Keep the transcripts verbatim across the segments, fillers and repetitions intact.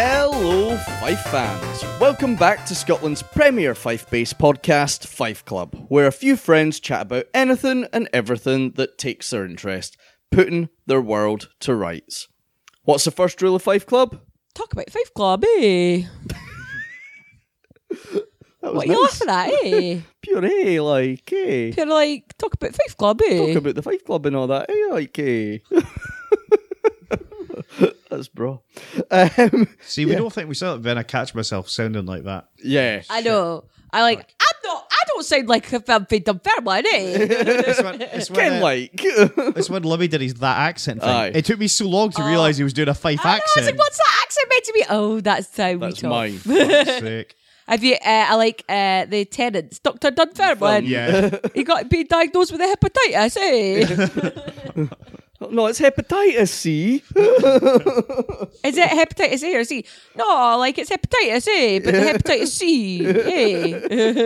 Hello, Fife fans. Welcome back to Scotland's premier Fife-based podcast, Fife Club, where a few friends chat about anything and everything that takes their interest, putting their world to rights. What's the first rule of Fife Club? Talk about Fife Club, eh? That was What are you nice. laughing at, eh? Pure eh, like, eh? You're like, talk about Fife Club, eh? Talk about the Fife Club and all that, eh, like, eh? That's bro. Um, See, we yeah. don't think we sound like when I catch myself sounding like that. yeah. I know. I like, I'm not, I don't sound like if I'm being Dunfermline, eh? It's when, it's when, Ken, uh, like. it's when Libby did his that accent thing. Aye. It took me so long to realise he was doing a Fife I know, I was accent. like, what's that accent meant to be? Oh, that's how we That's talk. mine. Fuck's sake. Have you, uh, I like uh, the tenants, Doctor Dunfermline. Yeah. He got being diagnosed with a hepatitis, eh? No, it's hepatitis C. Is it hepatitis A or C? No, like it's hepatitis A, but the hepatitis C, eh?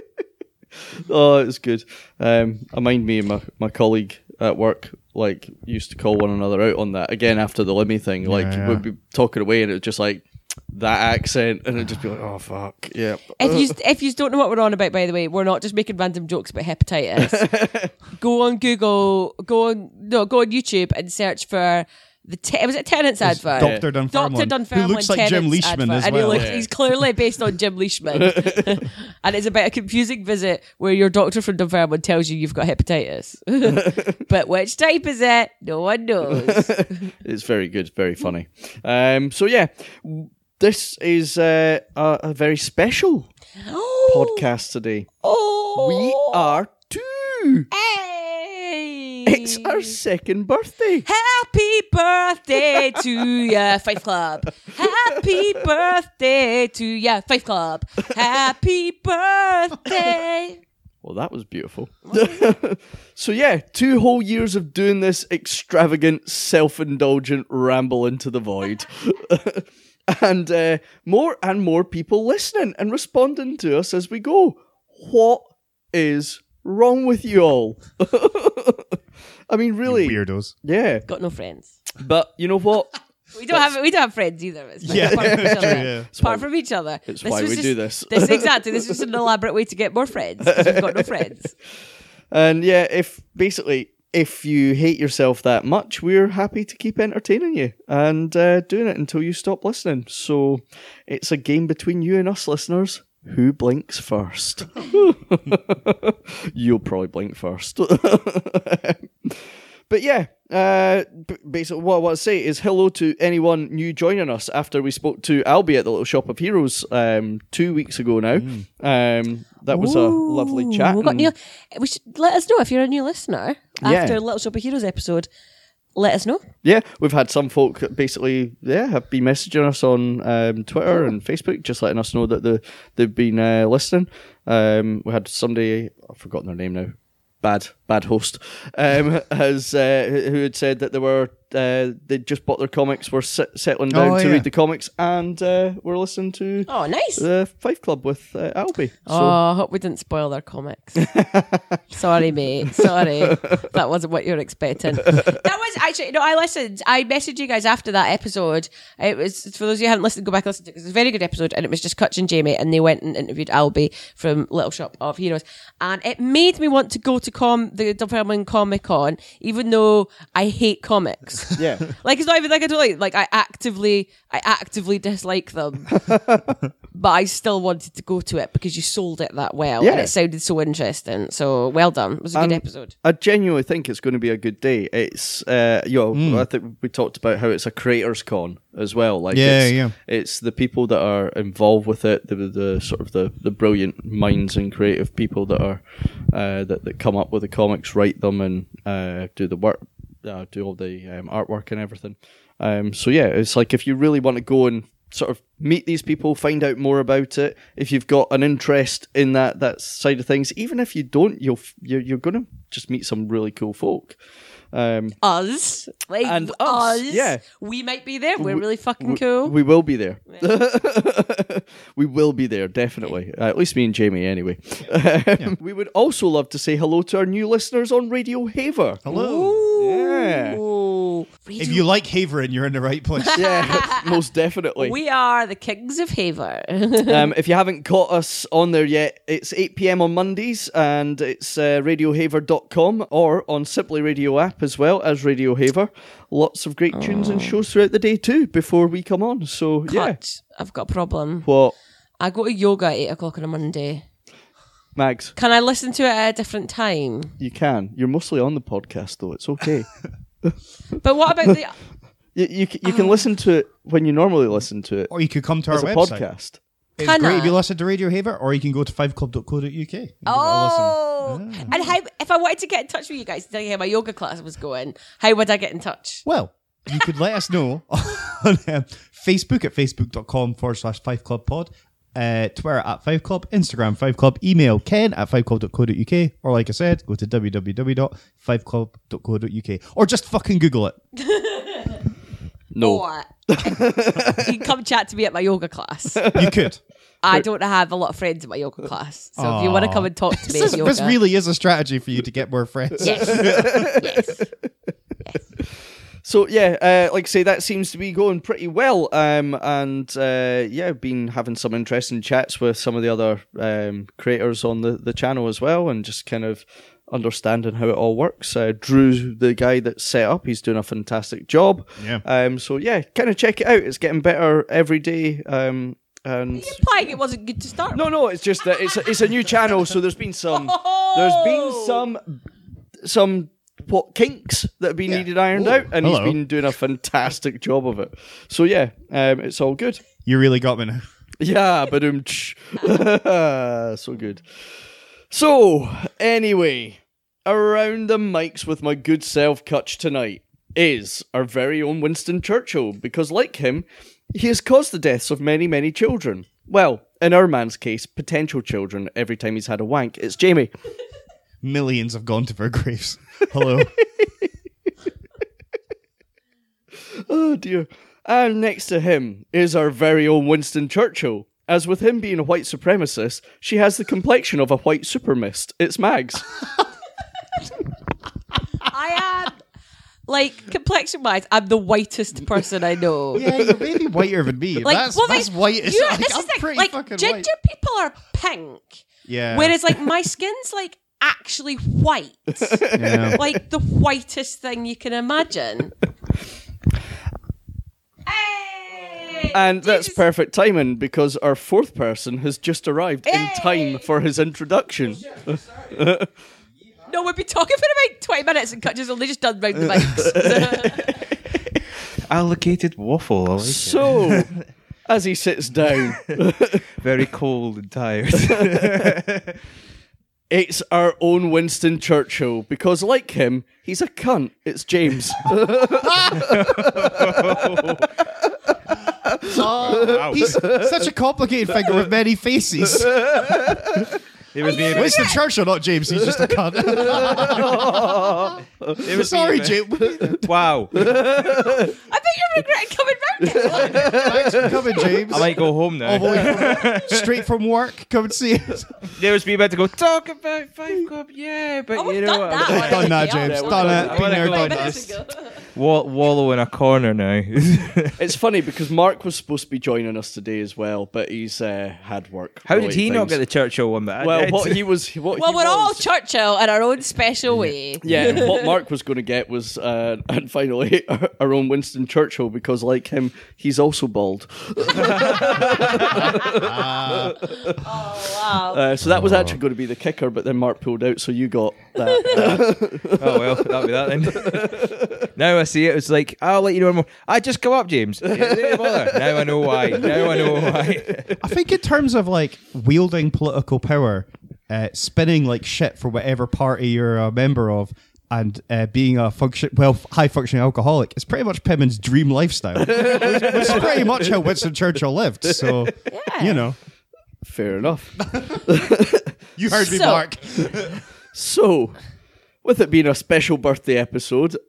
Oh, it's good. Um, I mind me and my, my colleague at work, like, used to call one another out on that again after the Limmy thing. Like, Yeah, yeah. we'd be talking away and it was just like that accent, and it'd just be like, oh, fuck, yeah. If you if you don't know what we're on about, by the way, we're not just making random jokes about hepatitis. Go on Google, go on no, go on YouTube and search for the te- was it Tenants advert? Doctor Dunfermline. Doctor Dunfermline, Who looks like Jim Tenants Leishman advert. as and he well. looks, Yeah. he's clearly based on Jim Leishman, and it's about a confusing visit where your doctor from Dunfermline tells you you've got hepatitis, but which type is it? No one knows. It's very good, very funny. Um, so, yeah, this is uh, a, a very special podcast today. Oh, We are two. Hey. It's our second birthday. Happy birthday to ya, Fife Club. Happy birthday to ya, Fife Club. Happy birthday. Well, that was beautiful. So yeah, two whole years of doing this extravagant, self-indulgent ramble into the void. And uh, more and more people listening and responding to us as we go. What is wrong with you all? I mean, really. Weirdos. Yeah. Got no friends. But you know what? We don't have we don't have friends either. It's fine. Yeah, Apart from each that's other. true, yeah. Apart from each other. It's This why was we just- do this. This exactly. This is an elaborate way to get more friends because we've got no friends. And yeah, if basically, if you hate yourself that much, we're happy to keep entertaining you and uh, doing it until you stop listening. So it's a game between you and us, listeners. Who blinks first? You'll probably blink first. But yeah, uh, b- basically what I want to say is hello to anyone new joining us after we spoke to Albie at the Little Shop of Heroes um, two weeks ago now. Um, that was a lovely chat. We got and- new, we should let us know if you're a new listener Yeah. after Little Shop of Heroes episode. Let us know. Yeah, we've had some folk that basically, yeah, have been messaging us on um, Twitter and Facebook, just letting us know that the, they've been uh, listening. Um, we had somebody, I've forgotten their name now, bad, bad host, um, has uh, who had said that they were uh, they just bought their comics, were sit- settling down Oh, to yeah. read the comics, and uh, were listening to Oh, nice. the Fife Club with uh, Albie. So Oh, I hope we didn't spoil their comics. Sorry, mate. Sorry. That wasn't what you were expecting. That was actually, no, I listened. I messaged you guys after that episode. It was, for those of you who hadn't listened, go back and listen to it, because it was a very good episode, and it was just Cutch and Jamie, and they went and interviewed Albie from Little Shop of Heroes. And it made me want to go to com the Dunfermline Comic Con, even though I hate comics. yeah. Like, it's not even like I don't like, like I actively, I actively dislike them. But I still wanted to go to it because you sold it that well, Yeah. and it sounded so interesting. So well done. It was a good Um, episode. I genuinely think it's going to be a good day. It's, uh, you know, I think we talked about how it's a creators con as well. Like, Yeah, it's, yeah. it's the people that are involved with it, the the sort of the, the brilliant minds and creative people that are uh, that that come up with the comics, write them, and uh, do the work, uh, do all the um, artwork and everything. Um, so yeah, it's like if you really want to go and sort of meet these people, find out more about it. If you've got an interest in that that side of things, even if you don't, you'll f- you're, you're going to just meet some really cool folk. Um, Us. Like, and us, us. yeah. We might be there. We're we- really fucking we, cool. We will be there. We will be there, definitely. Uh, at least me and Jamie, anyway. Um, We would also love to say hello to our new listeners on Radio Haver. Hello. Yeah. Ooh. If you like Havering, you're in the right place. Yeah, most definitely. We are the kings of Haver. Um, if you haven't got us on there yet, it's eight p.m. on Mondays, and it's uh, radio haver dot com or on Simply Radio app as well as Radio Haver. Lots of great tunes and shows throughout the day too before we come on. So yeah, Cut. I've got a problem. what I go to yoga at eight o'clock on a Monday. Mags? Can I listen to it at a different time? You can. You're mostly on the podcast though. It's okay. But what about the... you you, c- you can listen to it when you normally listen to it Or you could come to our as a website. podcast. It's Can great I? if you listen to Radio Haver, or you can go to five club dot co dot U K. Oh! And how, if I wanted to get in touch with you guys to tell you how my yoga class was going, how would I get in touch? Well, you could let us know on um, Facebook at facebook.com forward slash five club pod, uh, Twitter at five club, Instagram five club, email ken at five club dot co dot U K, or like I said, go to w w w dot five club dot co dot U K, or just fucking Google it. No. Or you can come chat to me at my yoga class. You could. I don't have a lot of friends in my yoga class. So if you want to come and talk to me This, at yoga... this really is a strategy for you to get more friends. Yes. yes. So yeah, uh, like I say, that seems to be going pretty well. Um, and uh, yeah, been having some interesting chats with some of the other um, creators on the, the channel as well, and just kind of understanding how it all works. Uh, Drew, the guy that set up, he's doing a fantastic job. Yeah. Um. So yeah, kind of check it out. It's getting better every day. Um. And Are you implying it wasn't good to start no, no, it's just that it's a, it's a new channel, so there's been some there's been some some what kinks that have been Yeah. needed ironed Oh, out, and hello. he's been doing a fantastic job of it. So yeah, um, it's all good. You really got me now. Yeah, but um, so good. So anyway, around the mics with my good self Kutch tonight is our very own Winston Churchill, because like him, he has caused the deaths of many, many children. Well, in our man's case, potential children every time he's had a wank. It's Jamie. Millions have gone to their graves. Hello. Oh dear. And next to him is our very own Winston Churchill. As with him being a white supremacist, she has the complexion of a white supermist. It's Mags. I am, like, complexion-wise, I'm the whitest person I know. Yeah, you're maybe whiter than me. Like, that's well, that's like, white. As, you- like, this I'm is the thing, pretty like, fucking ginger white. people are pink. Yeah. Whereas, like, my skin's, like, actually white. Yeah. Like, the whitest thing you can imagine. Hey! And that's Jesus. perfect timing, because our fourth person has just arrived in Hey! time for his introduction. No, we've been talking for about twenty minutes and Kutch has only just done round the mics. Allocated waffle. I like it. So, as he sits down, Very cold and tired. it's our own Winston Churchill, because like him, he's a cunt. It's James. Oh, he's such a complicated figure with many faces. It was me. and- Winston Churchill, not James. He's just a cunt. It was Sorry, me. James. Wow. I bet you're regretting coming round here. Thanks for coming, James. I might go home now. All the way from, straight from work. Come and see us. There was me about to go talk about Five Club, yeah, but Oh, we've you know done what? that one. Done that, Yeah, James. we've Done done it. that. Been I there, wanna done go that. Minutes ago. Wa- wallow in a corner now. It's funny because Mark was supposed to be joining us today as well, but he's uh, had work. How did related he not things. get the Churchill one? But I Well, did. what he was, what Well, he we're all was, Churchill in our own special way. yeah. And what Mark was going to get was, uh, and finally, our, our own Winston Churchill, because like him, he's also bald. Oh, wow. Uh, so that was actually going to be the kicker, but then Mark pulled out, so you got that. Oh well, that'll be that then. Now I see it. It's like I'll let you know more. I just come up, James. Yeah, don't bother. Now I know why. Now I know why. I think in terms of like wielding political power, uh, spinning like shit for whatever party you're a member of, and uh, being a function, well, high functioning alcoholic, is pretty much Pimmon's dream lifestyle. which, which is pretty much how Winston Churchill lived. So, Yeah. you know, Fair enough. you heard me, So- Mark. So, with it being a special birthday episode,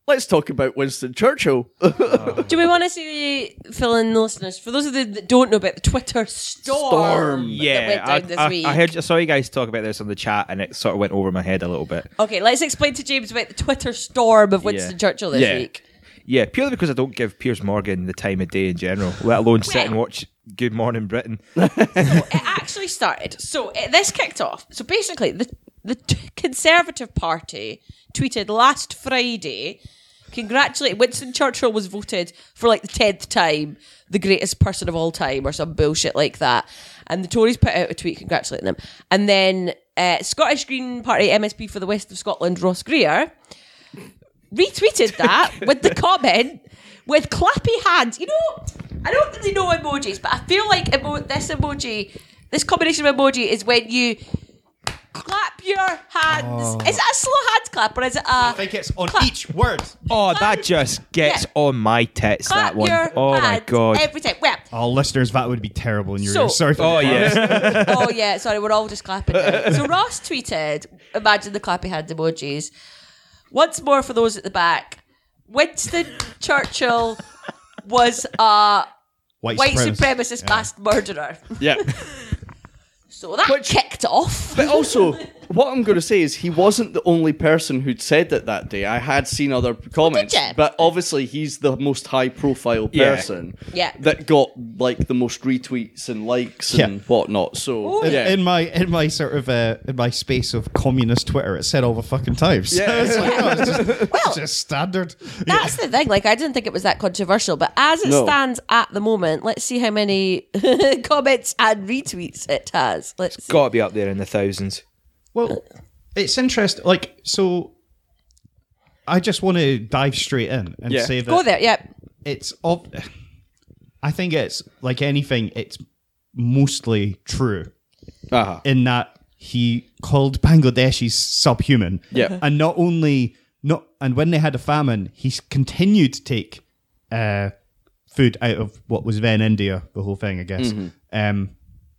let's talk about Winston Churchill. Do we want to see fill in the listeners for those of you that don't know about the Twitter storm, Storm. that Yeah, went down I, this I, week? I heard. I saw you guys talk about this on the chat, and it sort of went over my head a little bit. Okay, let's explain to James about the Twitter storm of Winston Yeah. Churchill this Yeah. week. Yeah, purely because I don't give Piers Morgan the time of day in general, let alone sit and Well- watch Good Morning Britain. It actually started. So it, this kicked off. So basically, the the t- Conservative Party tweeted last Friday, congratulate Winston Churchill was voted for like the tenth time the greatest person of all time or some bullshit like that. And the Tories put out a tweet congratulating them. And then uh, Scottish Green Party M S P for the West of Scotland, Ross Greer, retweeted that with the comment with clappy hands. You know, I don't really know emojis, but I feel like emo- this emoji, this combination of emoji is when you clap your hands. Is it a slow hand clap or is it a... I think it's on Clap. each word. Oh, that just gets Yeah. on my tits, clap that one. your Oh my hands god. every time. Well, Oh, listeners, that would be terrible in your So- ears. Sorry for Oh the yeah. oh yeah, sorry, we're all just clapping now. So Ross tweeted, imagine the clappy hand emojis. Once more for those at the back, Winston Churchill was a White, white supremacist. supremacist mass murderer. Yeah. So that Which- kicked off. But also, what I'm going to say is he wasn't the only person who'd said that that day. I had seen other comments, ya? but obviously he's the most high-profile Yeah. person Yeah. that got like the most retweets and likes Yeah. and whatnot. So Oh, In, yeah, in my in my sort of uh, in my space of communist Twitter, it said all the fucking times. Yeah. it's, like, oh, it's just, Well, it's just standard. That's the thing. Like, I didn't think it was that controversial, but as it No. stands at the moment, let's see how many comments and retweets it has. Let's see. Got to be up there in the thousands. Well, it's interesting. Like, so I just want to dive straight in and Yeah. say that Go there. Yeah. it's ob- I think it's like anything, it's mostly true uh-huh. in that he called Bangladeshis subhuman. Yeah. And not only not and when they had a famine, he s- continued to take uh, food out of what was then India, the whole thing, I guess. Mm-hmm. Um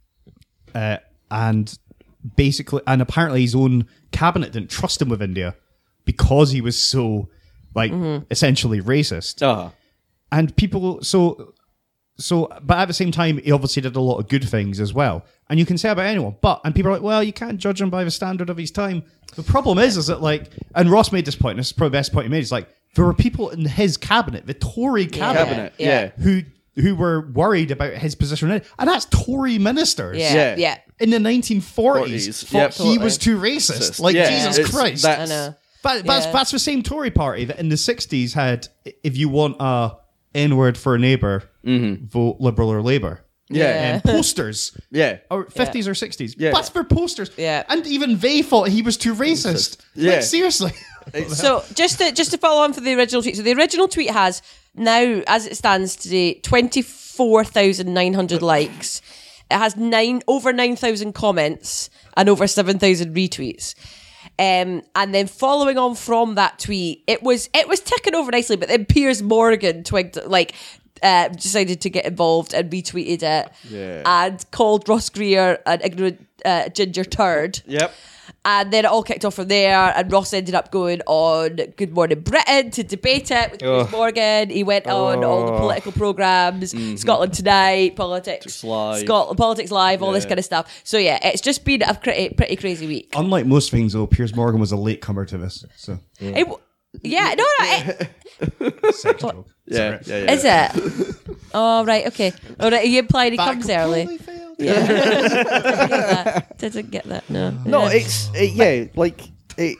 uh, and basically and apparently his own cabinet didn't trust him with India because he was so like essentially racist. Uh-huh. And people so so but at the same time he obviously did a lot of good things as well. And you can say about anyone, but and people are like, well, you can't judge him by the standard of his time. The problem is is that like and Ross made this point, and this is probably the best point he made, is like there were people in his cabinet, the Tory cabinet, Cabinet, Yeah. yeah. who who were worried about his position in it. And that's Tory ministers. Yeah. Yeah. Yeah. In the nineteen forties, forties, thought yep. he Totally. was too racist. Racist. Like, Yeah, Jesus it's- Christ. I that's- know. But that's Yeah. that's the same Tory party that in the sixties had, if you want a N word for a neighbour, vote Liberal or Labour. Yeah. And posters. Yeah. Or fifties or sixties. Yeah. That's for posters. Yeah. And even they thought he was too racist. Yeah. Like, seriously. So just to just to follow on for the original tweet. So the original tweet has now, as it stands today, twenty four thousand nine hundred likes. It has nine over nine thousand comments and over seven thousand retweets. Um, and then following on from that tweet, it was it was ticking over nicely. But then Piers Morgan twigged like. Uh, decided to get involved and retweeted it Yeah. and called Ross Greer an ignorant uh, ginger turd. Yep. And then it all kicked off from there, and Ross ended up going on Good Morning Britain to debate it with Piers Ugh. Morgan. He went on all the political programmes, Scotland Tonight, Politics Live. Scotland, Politics Live, all this Yeah. kind of stuff. So yeah, it's just been a pretty, pretty crazy week. Unlike most things, though, Piers Morgan was a latecomer to this. So, It w- yeah, no, no, it, sex joke. Yeah. Yeah. Yeah. is it? Oh, right, okay. All right, you implied he That comes early. completely failed. Yeah. Didn't get that. Didn't get that, no. No, it's it, yeah, like it.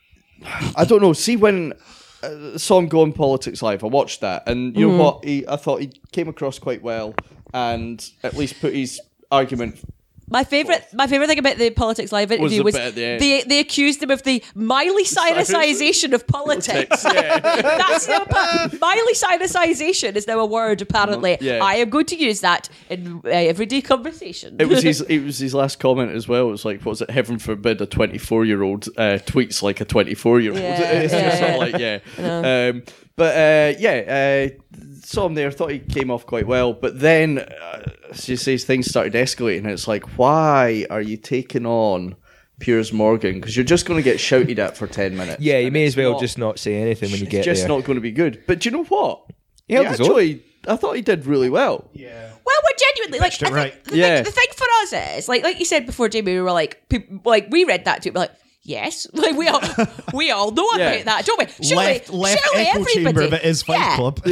I don't know. See, when uh, saw him go on Politics Live, I watched that, and you know what? He, I thought he came across quite well, and at least put his argument. My favorite, my favorite thing about the Politics Live interview the was, bit at the end. they they accused him of the Miley Cyrusization of politics. Yeah. That's now a, Miley Cyrusization is now a word. Apparently, Yeah. I am going to use that in uh, everyday conversation. It was his. It was his last comment as well. It was like, "What was it? Heaven forbid a twenty-four-year-old uh, tweets like a twenty-four-year-old." Yeah, it's yeah, just sort yeah. of like, yeah. Um, but uh, yeah, uh, saw him there. Thought he came off quite well. But then, uh, as you say, things started escalating. It's like, why are you taking on Piers Morgan because you're just going to get shouted at for ten minutes. Yeah, you and may it's as well not- just not say anything when you It's get just there. not going to be good. But do you know what? He held his own. actually, I thought he did really well. Yeah. Well, we're genuinely like pitched it I think right. the, Yeah. thing, the thing for us is like like you said before, Jamie. We were like, people, like we read that too. We're like, yes, like we all we all know Yeah. about that, don't we? Surely, left left surely echo everybody, chamber of it is Fight yeah. Club.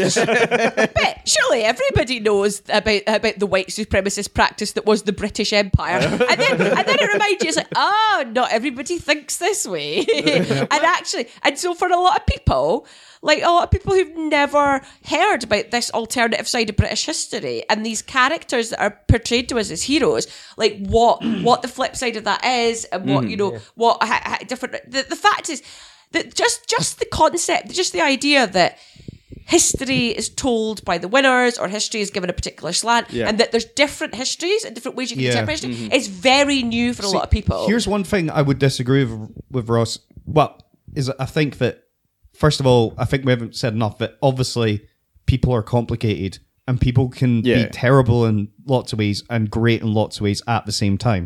But surely everybody knows about about the white supremacist practice that was the British Empire, and then and then it reminds you, it's like, oh, not everybody thinks this way, and actually, and so for a lot of people. Like a lot of people who've never heard about this alternative side of British history and these characters that are portrayed to us as heroes, like what what the flip side of that is, and what you know, what ha, ha, different. The, the fact is that just just the concept, just the idea that history is told by the winners or history is given a particular slant, Yeah. and that there's different histories and different ways you can Yeah. interpret history. It's very new for a lot of people. Here's one thing I would disagree with, with Ross. Well, is I think that first of all, I think we haven't said enough that obviously people are complicated and people can Yeah. be terrible in lots of ways and great in lots of ways at the same time.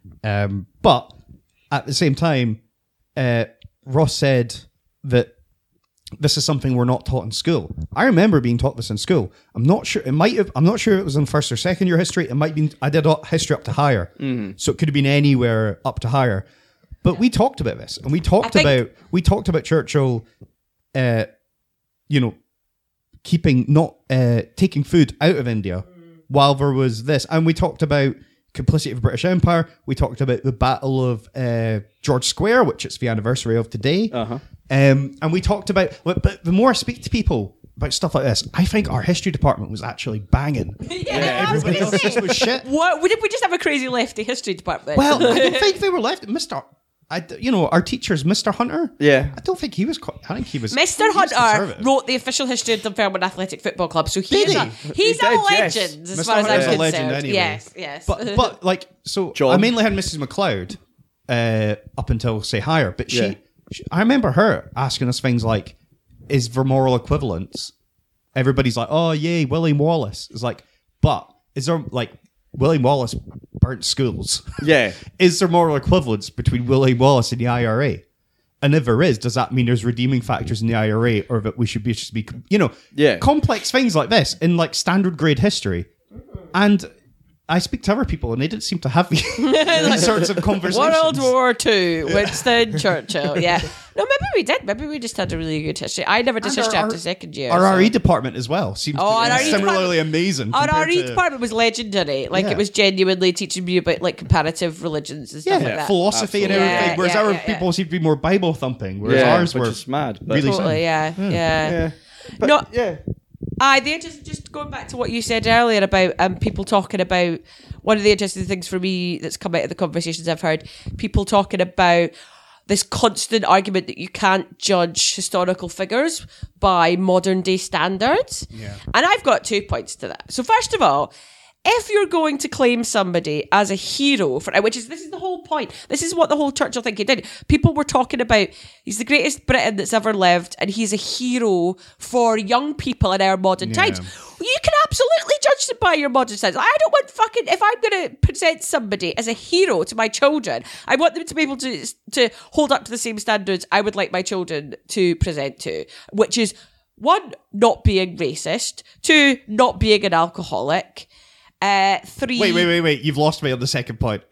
Um, but at the same time, uh, Ross said that this is something we're not taught in school. I remember being taught this in school. I'm not sure. It might have. I'm not sure it was in first or second year history. It might be. I did history up to higher, so it could have been anywhere up to higher. But we talked about this, and we talked think- about we talked about Churchill, uh, you know, keeping not uh, taking food out of India while there was this, and we talked about complicity of the British Empire. We talked about the Battle of uh, George Square, which it's the anniversary of today. Uh-huh. Um, and we talked about, but, but the more I speak to people about stuff like this, I think our history department was actually banging. Yeah, I was Everybody gonna else say. just was shit. What did we just have a crazy lefty history department? Well, I don't think they were left. Mister I, you know, our teacher's Mister Hunter. Yeah. I don't think he was. quite- I think he was. Mister he was Hunter conservative. wrote the official history of Dunfermline Athletic Football Club, so he Did is he? a, he's He a did, yes. legend as Mister far as I'm Hunter's a concerned. legend anyway. Yes, yes. But but like so, John. I mainly had Missus McLeod uh, up until say higher, but she, Yeah. she, I remember her asking us things like, "Is there moral equivalence?" Everybody's like, "Oh yay, William Wallace." It's like, but is there like William Wallace burnt schools? Yeah. Is there moral equivalence between William Wallace and the I R A? And if there is, does that mean there's redeeming factors in the I R A, or that we should be just be, you know, Yeah. complex things like this in like standard grade history? And I speak to other people, and they didn't seem to have these sorts of conversations. World War Two, Winston Churchill. Yeah. No, maybe we did. Maybe we just had a really good history. I never did And history our- after second year. Our so. R E department as well seems Oh, our to R be E similarly department- amazing. Our compared R E to- department was legendary. Like Yeah. it was genuinely teaching me about like comparative religions and Yeah, stuff like that. philosophy and Absolutely. everything. Yeah, whereas yeah, our yeah, yeah. people seem to be more Bible thumping, whereas Yeah, ours which were is mad, but- really Totally, sound. yeah, yeah. Yeah. But, No, yeah. Aye, they just just going back to what you said earlier about um, people talking about one of the interesting things for me that's come out of the conversations I've heard, people talking about this constant argument that you can't judge historical figures by modern day standards. Yeah. And I've got two points to that. So first of all, if you're going to claim somebody as a hero, for which is this is the whole point. This is what the whole Churchill thing he did. People were talking about he's the greatest Briton that's ever lived, and he's a hero for young people in our modern Yeah. times. You can absolutely judge them by your modern standards. I don't want fucking if I'm going to present somebody as a hero to my children, I want them to be able to to hold up to the same standards I would like my children to present to, which is one, not being racist, two, not being an alcoholic. Uh, three. Wait, wait, wait, wait! You've lost me on the second point.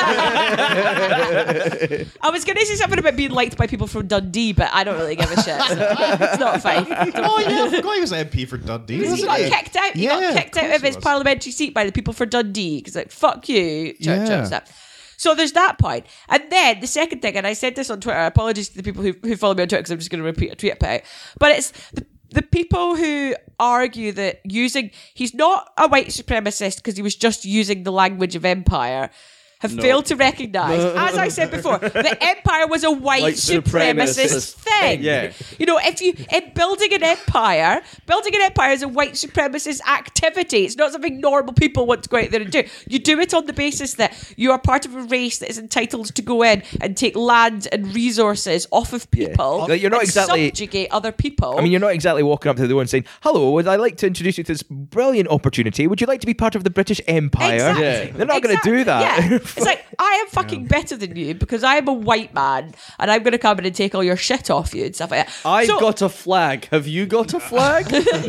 I was going to say something about being liked by people from Dundee, but I don't really give a shit. So it's not fine. Oh yeah, I forgot he was M P for Dundee. Because he wasn't got kicked out. He Yeah, got kicked of out course of he his was. parliamentary seat by the people for Dundee. Because like, fuck you, Churchill Yeah. and stuff. So there's that point. And then the second thing, and I said this on Twitter, apologies to the people who, who follow me on Twitter because I'm just going to repeat a tweet about it. But it's the, the people who argue that using, he's not a white supremacist because he was just using the language of empire, have failed to recognise, as I said before, that empire was a white, White supremacist, supremacist thing. thing, yeah. You know, if you, in building an empire, building an empire is a white supremacist activity. It's not something normal people want to go out there and do. You do it on the basis that you are part of a race that is entitled to go in and take land and resources off of people. Like, you're not and exactly- subjugate other people. I mean, you're not exactly walking up to the door and saying, "Hello, would I like to introduce you to this brilliant opportunity? Would you like to be part of the British Empire?" Exactly. Yeah. They're not going to do Exactly. that. Yeah. It's like, I am fucking better than you because I am a white man and I'm going to come in and take all your shit off you and stuff like that. I've So- got a flag. Have you got a flag?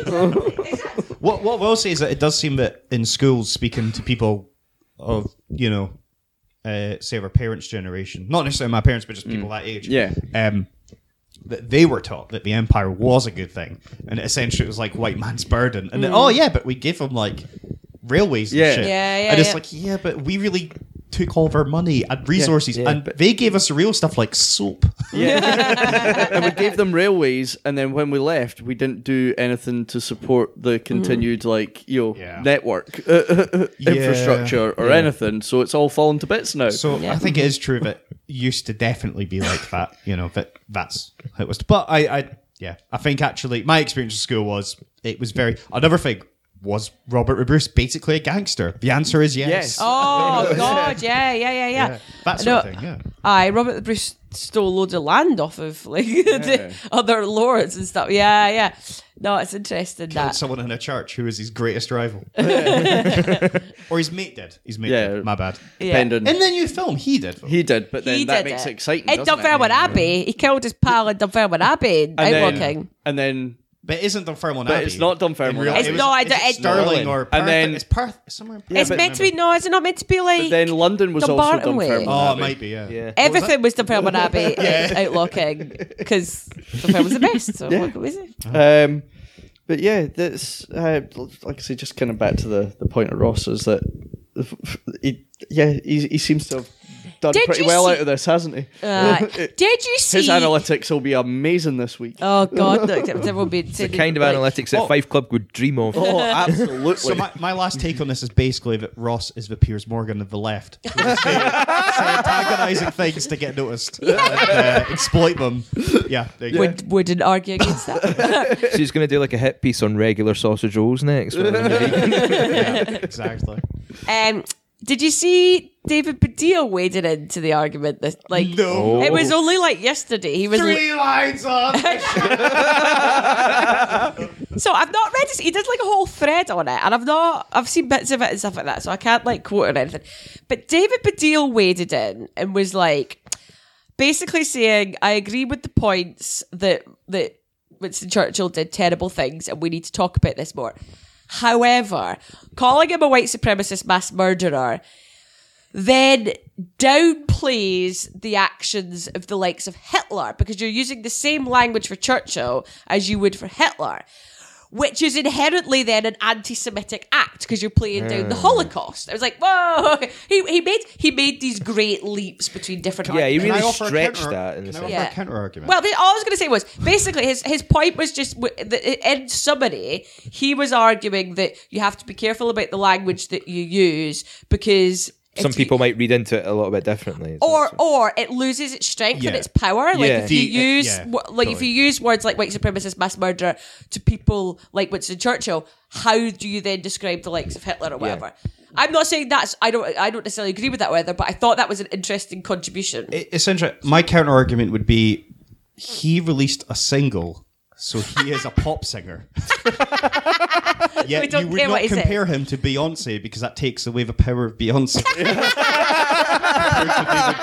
What what we'll say is that it does seem that in schools, speaking to people of, you know, uh, say our parents' generation, not necessarily my parents, but just people that age, Yeah. um, that they were taught that the empire was a good thing, and essentially it was like white man's burden, and then, oh yeah, but we gave them like railways and Yeah. shit, Yeah, yeah, and it's yeah. like, yeah, but we really took all of our money and resources, yeah, and but- they gave us real stuff like soap. and we gave them railways, and then when we left, we didn't do anything to support the continued, like, you know, Yeah. network uh, infrastructure or Yeah. anything. So it's all fallen to bits now. So I think it is true that it used to definitely be like that, you know, that that's how it was. But I, I yeah, I think actually my experience in school was, it was very, another thing, was Robert Bruce basically a gangster? The answer is yes. Yes. Oh, God, yeah, yeah, yeah, yeah. That sort No, of thing, yeah. Aye, Robert the Bruce stole loads of land off of like the other lords and stuff. Yeah, yeah. No, it's interesting Killed that. someone in a church who was his greatest rival. Or his mate did. His mate Yeah. did. My bad. Yeah. Depending. In the new film, he did. He did, but then He that did makes it. it exciting. In doesn't it? Dunfermline Abbey, he killed his pal in Dunfermline Abbey in And Outlaw then, King. and then But it isn't Dunfermline But Abbey. it's not Dunfermline In real- Abbey. it It's was- not, I is don't- it it's- Stirling or Perth. And then- it's Perth. It's somewhere in Perth. Yeah, It's but- meant to be, no, is it not meant to be like. then London was also Dumbarton Way. Dunfermline Oh, it Abbey. might be, yeah. Yeah. Everything was Dunfermline Abbey in Outlaw King because Dunfermline was the best. So what was it? Um, but yeah, that's uh, like I say, just kind of back to the, the point of Ross is that he, yeah, he, he seems to have done Did pretty you well see- out of this, hasn't he? Uh, did you see? His analytics will be amazing this week. Oh God, look, there will be The kind of analytics that Oh. Five Club would dream of. Oh, absolutely. So my, my last take on this is basically that Ross is the Piers Morgan of the left. Say, say antagonising things to get noticed and uh, exploit them. Yeah, there you go. Would, wouldn't argue against that. So he's going to do like a hit piece on regular sausage rolls next. Yeah, exactly. Um, did you see David Baddiel wading into the argument? That like, No. it was only like yesterday. He was Three lines on. so I've not read this. He did like a whole thread on it, and I've not. I've seen bits of it and stuff like that, so I can't like quote or anything. But David Baddiel waded in and was like, basically saying, "I agree with the points that that Winston Churchill did terrible things, and we need to talk about this more." However, calling him a white supremacist mass murderer then downplays the actions of the likes of Hitler because you're using the same language for Churchill as you would for Hitler, which is inherently then an anti-Semitic act because you're playing down the Holocaust. I was like, whoa! He he made he made these great leaps between different. Yeah, he arguments. really Can I offer a stretched counter- that in the Can I sense. offer Yeah. a counter argument? Well, the, all I was going to say was basically his his point was just w- the, in summary, he was arguing that you have to be careful about the language that you use because Some if you- people might read into it a little bit differently. or or it loses its strength and Yeah. its power. Like Yeah. if you The- uh, use yeah, wo- like if totally. you use words like white supremacist mass murderer to people like Winston Churchill, how do you then describe the likes of Hitler or whatever? I'm not saying that's I don't I don't necessarily agree with that either, but I thought that was an interesting contribution. It- it's interesting. My counter argument would be he released a single, so he is a pop singer. Yet We don't you would care what not he said. compare him to Beyonce because that takes away the power of Beyonce. Compared to David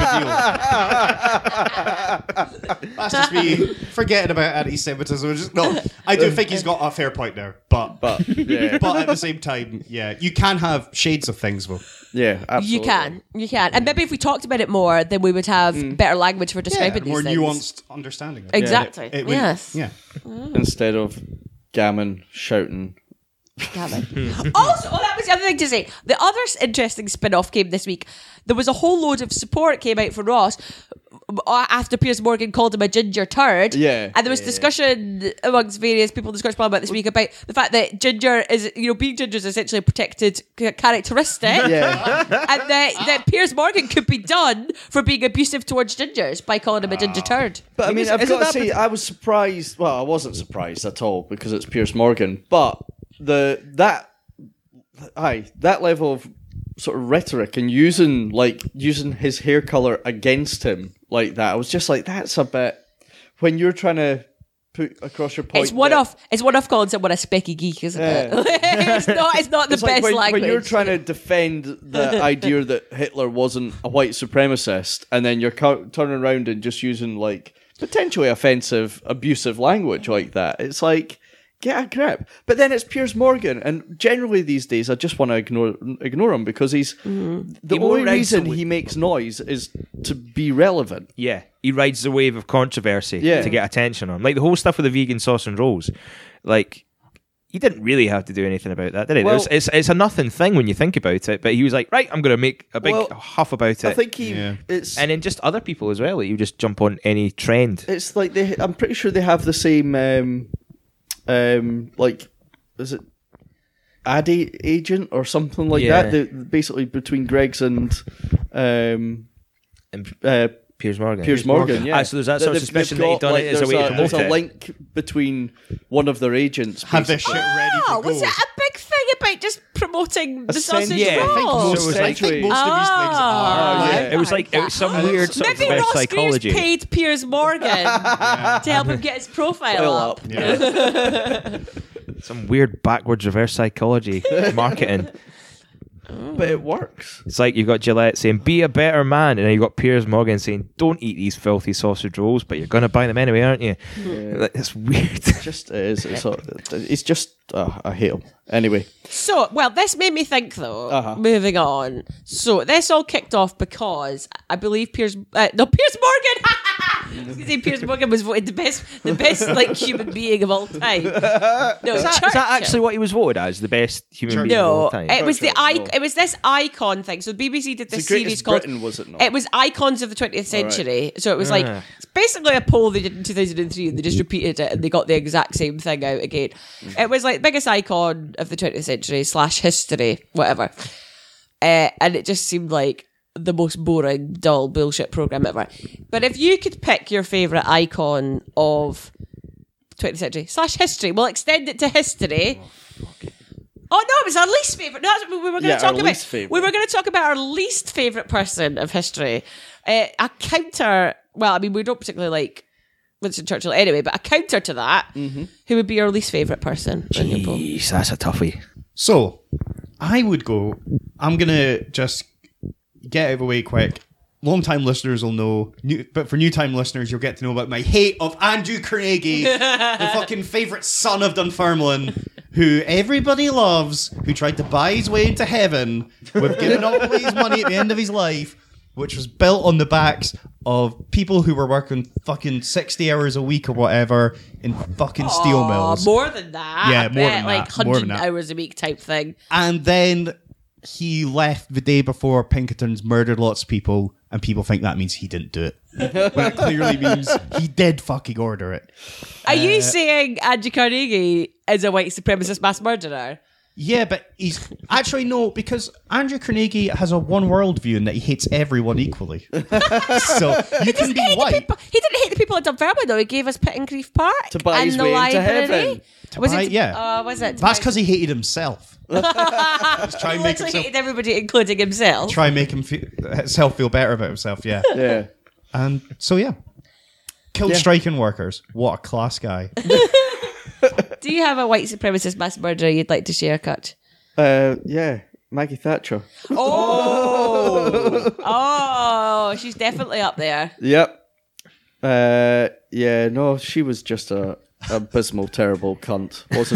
Baddiel. That's just me forgetting about anti-Semitism. Just, no, I do think he's got a fair point there, but But yeah, but at the same time, yeah, you can have shades of things, though. yeah, absolutely. You can, you can, and maybe if we talked about it more, then we would have better language for Yeah, describing a more these things. nuanced understanding. Of it. Exactly. It would- Yes. Yeah. instead of gammon shouting. Damn it. Also, oh, that was the other thing to say. The other s- interesting spin-off came this week. There was a whole load of support came out for Ross uh, after Piers Morgan called him a ginger turd. Yeah. And there was discussion amongst various people in the Scottish Parliament this week about the fact that ginger is, you know, being ginger is essentially a protected c- characteristic. Yeah, And that, that Piers Morgan could be done for being abusive towards gingers by calling him a ginger turd. but I mean, is- I've isn't got to that say, I was surprised. Well, I wasn't surprised at all because it's Piers Morgan, but the that, aye, that level of sort of rhetoric and using like using his hair color against him like that, I was just like, that's a bit when you're trying to put across your point. It's one that- off. It's one off calling someone a specky geek, isn't it? it's not. It's not the It's like best when, language. when you're trying to defend the idea that Hitler wasn't a white supremacist, and then you're co- turning around and just using like potentially offensive, abusive language like that. It's like, get a grip. But then it's Piers Morgan, and generally these days I just want to ignore ignore him because he's Mm-hmm. the He only rides reason the- he makes noise is to be relevant. Yeah, he rides the wave of controversy Yeah. to get attention on. Like the whole stuff with the vegan sauce and rolls. Like, he didn't really have to do anything about that, did he? Well- it's, it's, it's a nothing thing when you think about it, but he was like, right, I'm going to make a big Well, huff about it. I think he Yeah. it's and then just other people as well. Like, you just jump on any trend. it's like they. I'm pretty sure they have the same um, um, like is it ad a- agent or something like Yeah. that? They, basically between Greg's and um, And uh, Piers Morgan. Piers Morgan, yeah. Ah, so there's that That sort of they've- suspicion they've that he'd got, done like, it as a there's way to There's promote a it. link between one of their agents. Have this basically. shit ready to Oh, go. was it a big thing about just promoting the Essen- sausage yeah, I think roll? most, So it's I think actually- most of these things are. Oh, yeah. It was like, it was some weird sort of Maybe reverse Ross psychology. Greer's paid Piers Morgan to help him get his profile Fill up. up. Yeah. Some weird backwards reverse psychology marketing. But it works. It's like you've got Gillette saying, be a better man. And then you've got Piers Morgan saying, don't eat these filthy sausage rolls, but you're going to buy them anyway, aren't you? Like, it's weird. Just it is. It's, all- it's just. Uh, I hate him. Anyway, So, well, this made me think, though. Uh-huh. Moving on. So, this all kicked off because I believe Piers, uh, no, Piers Morgan. I was going to say Piers Morgan was voted the best, the best like human being of all time. No, Is that, is that Churchill. actually what he was voted as? The best human being of No, all time? it was the Churchill, I- no. It was this icon thing. So the B B C did this It's the Greatest series called. Britain, was it not? It was Icons of the twentieth All right. Century. So it was like Ah. it's basically a poll they did in two thousand three, and they just repeated it, and they got the exact same thing out again. It was like biggest icon of the twentieth century slash history, whatever. Uh, and it just seemed like the most boring, dull, bullshit program ever. But if you could pick your favorite icon of twentieth century slash history, we'll extend it to history. Oh no, it was our least favorite. No, that's what we were going to Yeah, talk our about. least favourite. We were going to talk about our least favorite person of history. Uh, a counter. Well, I mean, we don't particularly like Winston Churchill anyway, but a counter to that, Mm-hmm. who would be your least favorite person in your poll? Jeez, that's a toughie. So, I would go. I'm gonna just get out of the way quick. Long time listeners will know, new, but for new time listeners, you'll get to know about my hate of Andrew Carnegie, the fucking favourite son of Dunfermline, who everybody loves, who tried to buy his way into heaven with giving up all his money at the end of his life, which was built on the backs of people who were working fucking sixty hours a week or whatever in fucking steel Aw, mills. more than that. Yeah, I more bet, than like that, more than one hundred that. hours a week type thing. And then he left the day before Pinkerton's murdered lots of people, and people think that means he didn't do it. When it clearly means he did fucking order it. Are you saying Andrew Carnegie is a white supremacist mass murderer? Yeah, but he's actually no, because Andrew Carnegie has a one world view in that he hates everyone equally. So you can be Hate the white. people- he didn't hate the people at Dunfermline though. He gave us Pit and Grief Park To buy and his the way into library. heaven. Was buy- it? yeah. Uh, was it? That's because he hated himself. Just try he and make literally himself, hated everybody, including himself. try and make him feel, himself feel better about himself. Yeah, Yeah. and so yeah, killed Yeah. striking workers. What a class guy. Do you have a white supremacist mass murderer you'd like to share, Kutch? Uh, yeah. Maggie Thatcher. Oh, oh, she's definitely up there. Yep. Uh, yeah. No, she was just a abysmal, terrible cunt, wasn't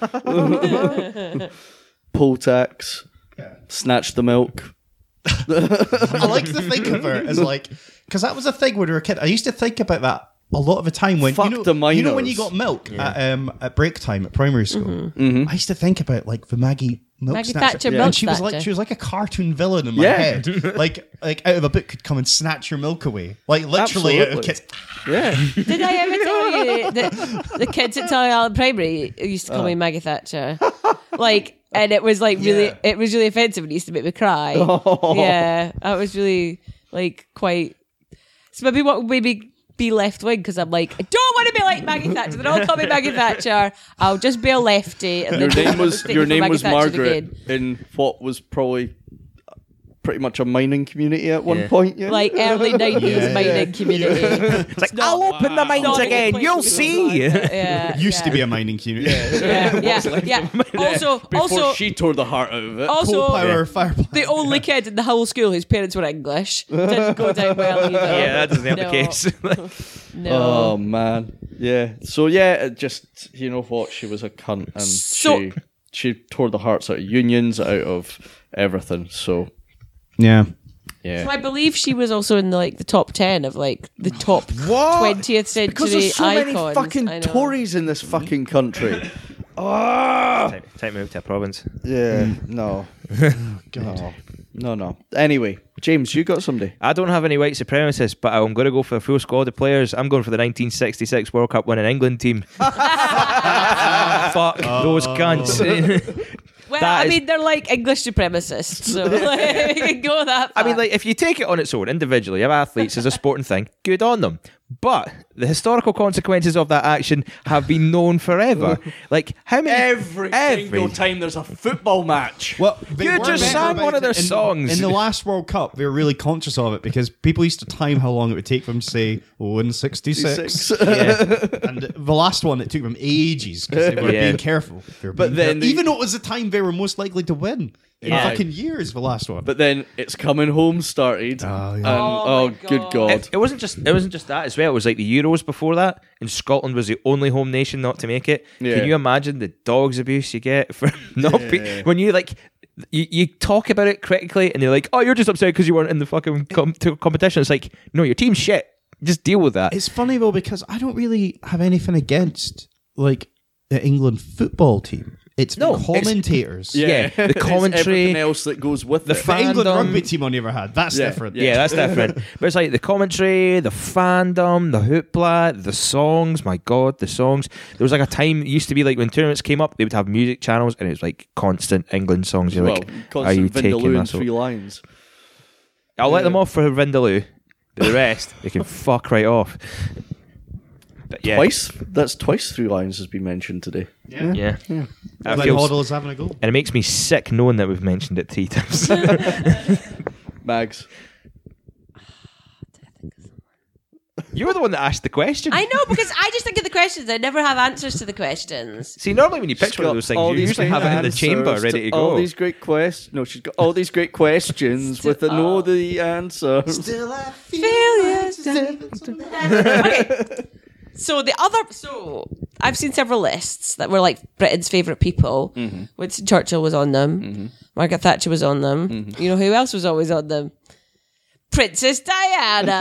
she? Poll tax. Snatched the milk. I like to think of her as like, because that was a thing when we were a kid. I used to think about that a lot of the time when Fuck you know, the you know when minors. you got milk at um at break time at primary school. Mm-hmm. I used to think about like the Maggie milk Maggie snatcher, Thatcher and milk she was like snatcher. she was like a cartoon villain in my Yeah. head, like like out of a book could come and snatch your milk away, like literally out of Absolutely. kids. Yeah. Did I ever tell you that the kids at Tully Allen Primary used to call me Maggie Thatcher? Like, and it was like really, Yeah. it was really offensive and it used to make me cry. Yeah, that was really like quite. So maybe what would maybe be left wing because I'm like, I don't want to be like Maggie Thatcher. They don't call me Maggie Thatcher. I'll just be a lefty. And Your then name was mistake your me for name Maggie was Thatcher Margaret again. in what was probably pretty much a mining community at one Yeah. point. Yeah, Like early nineties Yeah, mining yeah. community. It's like, I'll open the mines Not again. completely You'll see. Yeah, Used yeah. to be a mining community. Yeah, yeah, yeah. Also, before also, she tore the heart out of it. also, Coal power fire plant. the only kid in the whole school whose parents were English didn't go down well either. Yeah, that doesn't help No. the case. No. Oh man, yeah. So yeah, it just you know what, she was a cunt, and So- she she tore the hearts out of unions, out of everything. So Yeah. yeah, So I believe she was also in the, like the top ten of like the top What? twentieth century because there's so icons. many fucking I know. Tories in this fucking country. Ah, Time, time to move to a province. yeah, no, no, no, no. Anyway, James, you got somebody. I don't have any white supremacists, but I'm going to go for a full squad of players. I'm going for the nineteen sixty-six World Cup winning England team. Fuck those cunts. Well, That I is- mean, they're like English supremacists, so like, you can go that I far. mean, like, if you take it on its own, individually, of athletes as a sporting thing, good on them. But the historical consequences of that action have been known forever. Like, how many... Every, single time there's a football match. Well, they You were just better sang about one of their it in, songs. In the last World Cup, they were really conscious of it because people used to time how long it would take them to say, oh, in sixty-six. Six. Yeah. And the last one, it took them ages because they were Yeah. being careful. They were But being then careful. they- Even though it was the time they were most likely to win in Yeah. fucking years, the last one. But then it's coming home started. Oh, yeah. And, Oh, oh, my good God. God. It, it wasn't just it wasn't just that as well. It was like the Euros before that, and Scotland was the only home nation not to make it. Yeah. Can you imagine the dogs abuse you get for not Yeah. be, when you like you, you talk about it critically, and they're like, "Oh, you're just upset because you weren't in the fucking com- to competition." It's like, no, your team's shit. Just deal with that. It's funny though because I don't really have anything against like the England football team. It's No, the it's- commentators. yeah, the It's commentary, everything else that goes with the it. fa- The England fandom. rugby team I never had. That's Yeah. different. Yeah, that's different. But it's like the commentary, the fandom, the hoopla, the songs. My God, the songs. There was like a time it used to be like when tournaments came up, they would have music channels, and it was like constant England songs. You're well, like, constant are you Vindaloo taking and that? three lines. I'll let Yeah. them off for Vindaloo. But the rest, they can fuck right off. But yeah, Twice? That's twice three lines has been mentioned today. Yeah. yeah. I Glenn feel- Hoddle is having a go. and it makes me sick knowing that we've mentioned it three times. Mags. You're the one that asked the question. I know, because I just think of the questions. I never have answers to the questions. See, normally when you pitch She's one of got those things, all you these usually great have it in the answers chamber ready to go. All these great questions. No, she's got all these great questions with the know the answer. Failures. Okay. So the other, so I've seen several lists that were like Britain's favourite people. Mm-hmm. Winston Churchill was on them. Margaret Thatcher was on them. Mm-hmm. You know who else was always on them? Princess Diana.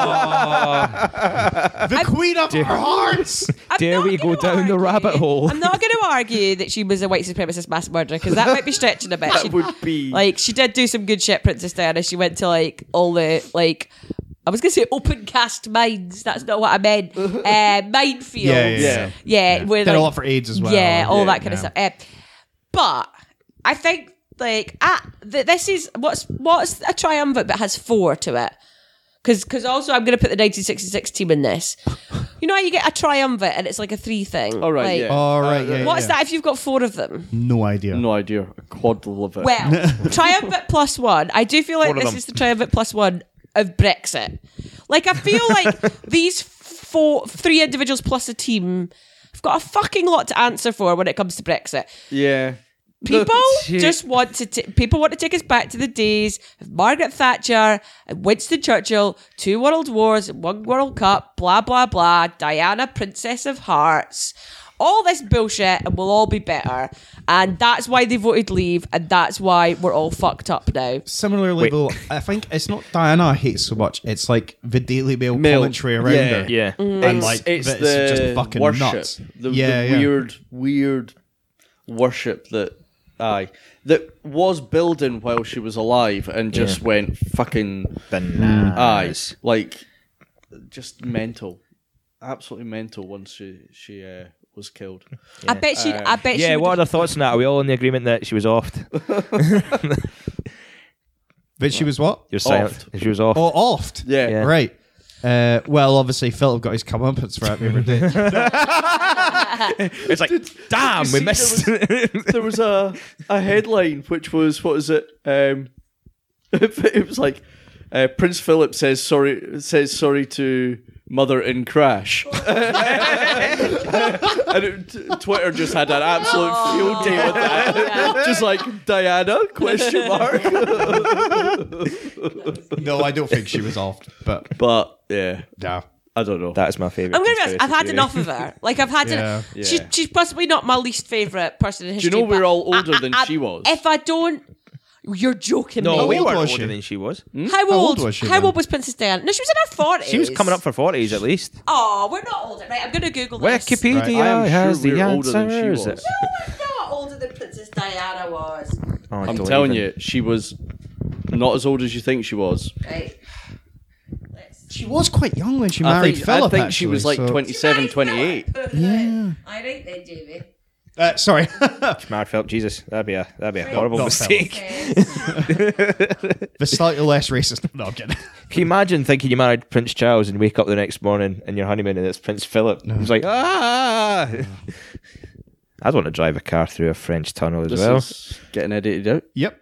The queen of our hearts. I'm Dare not we go gonna down the argue- rabbit hole? I'm not going to argue that she was a white supremacist mass murderer because that might be stretching a bit. She- That would be like she did do some good shit, Princess Diana. She went to like all the like. I was gonna say open cast mines. That's not what I meant. Uh, minefields. Yeah, yeah, yeah. yeah. Where, Did like, a lot for AIDS as well. Yeah, all Yeah, that kind of yeah. stuff. Uh, but I think like ah, th- this is what's what's a triumvirate but has four to it. Because also I'm going to put the nineteen sixty-six team in this. You know how you get a triumvirate and it's like a three thing. All right, Like, yeah. All right, yeah. What's yeah. that if you've got four of them? No idea. no idea. A quadriviate. Well, triumvirate plus one. I do feel like Four of this them. is the triumvirate plus one of Brexit. Like I feel like these four, three individuals plus a team have got a fucking lot to answer for when it comes to Brexit. yeah. People Shit. just want to. T- people want to take us back to the days of Margaret Thatcher and Winston Churchill, two world wars, one World Cup, blah blah blah. Diana, Princess of Hearts, all this bullshit, and we'll all be better. And that's why they voted Leave, and that's why we're all fucked up now. Similarly, Wait. though, I think it's not Diana I hate so much. It's like the Daily Mail, Mail. commentary around Yeah. her. Yeah. And It's, like, it's that the it's just fucking worship. nuts. The, yeah, the yeah. weird, weird worship that, aye, that was building while she was alive and just Yeah. went fucking Bananas. aye, like just mental, absolutely mental. Once she she uh, was killed. I bet she. I bet she. Yeah, would- what are the thoughts on that? Are we all in the agreement that she was offed? But she was what? You're silent. Offed. She was off. Oh, oft. Yeah. Yeah. Right. Uh, well, obviously, Philip got his comeuppance for it the other day. It's like, damn, you we see missed. There was a a headline which was what is it? Um, if it was like uh, Prince Philip says sorry says sorry to mother in Crash, and it, t- Twitter just had an absolute field day with that. Yeah. Just like Diana question mark. No, I don't think she was off, but But yeah, yeah. I don't know. That is my favourite. I'm gonna be honest, conspiracy I've had theory. enough of her. Like I've had Yeah. enough. Yeah. She's, she's possibly not my least favourite person in Do you history. know we're but all older I- than I- she was? If I don't, you're joking No, me. we old weren't was older she? than she was. How How old? old was she How then? old was Princess Diana? No, she was in her forties. She was coming up for forties at least. Oh, we're not older. Right, I'm going to Google this. Wikipedia Right. I am has sure the we're older than she answers. was. No, we're not older than Princess Diana was. Oh, I'm don't telling even. you, she was not as old as you think she was. Right. Let's She was quite young when she I married think, Philip. I think actually, she was like so- twenty-seven, twenty-eight. Yeah. I right then, Jamie. Uh, sorry. Married Philip, Jesus, that'd be a that'd be a horrible Not mistake. The slightly less racist. No, I'm kidding. Can you imagine thinking you married Prince Charles and wake up the next morning in your honeymoon and it's Prince Philip? He's like, ah. I'd want to drive a car through a French tunnel as This well. is getting edited out. Yep.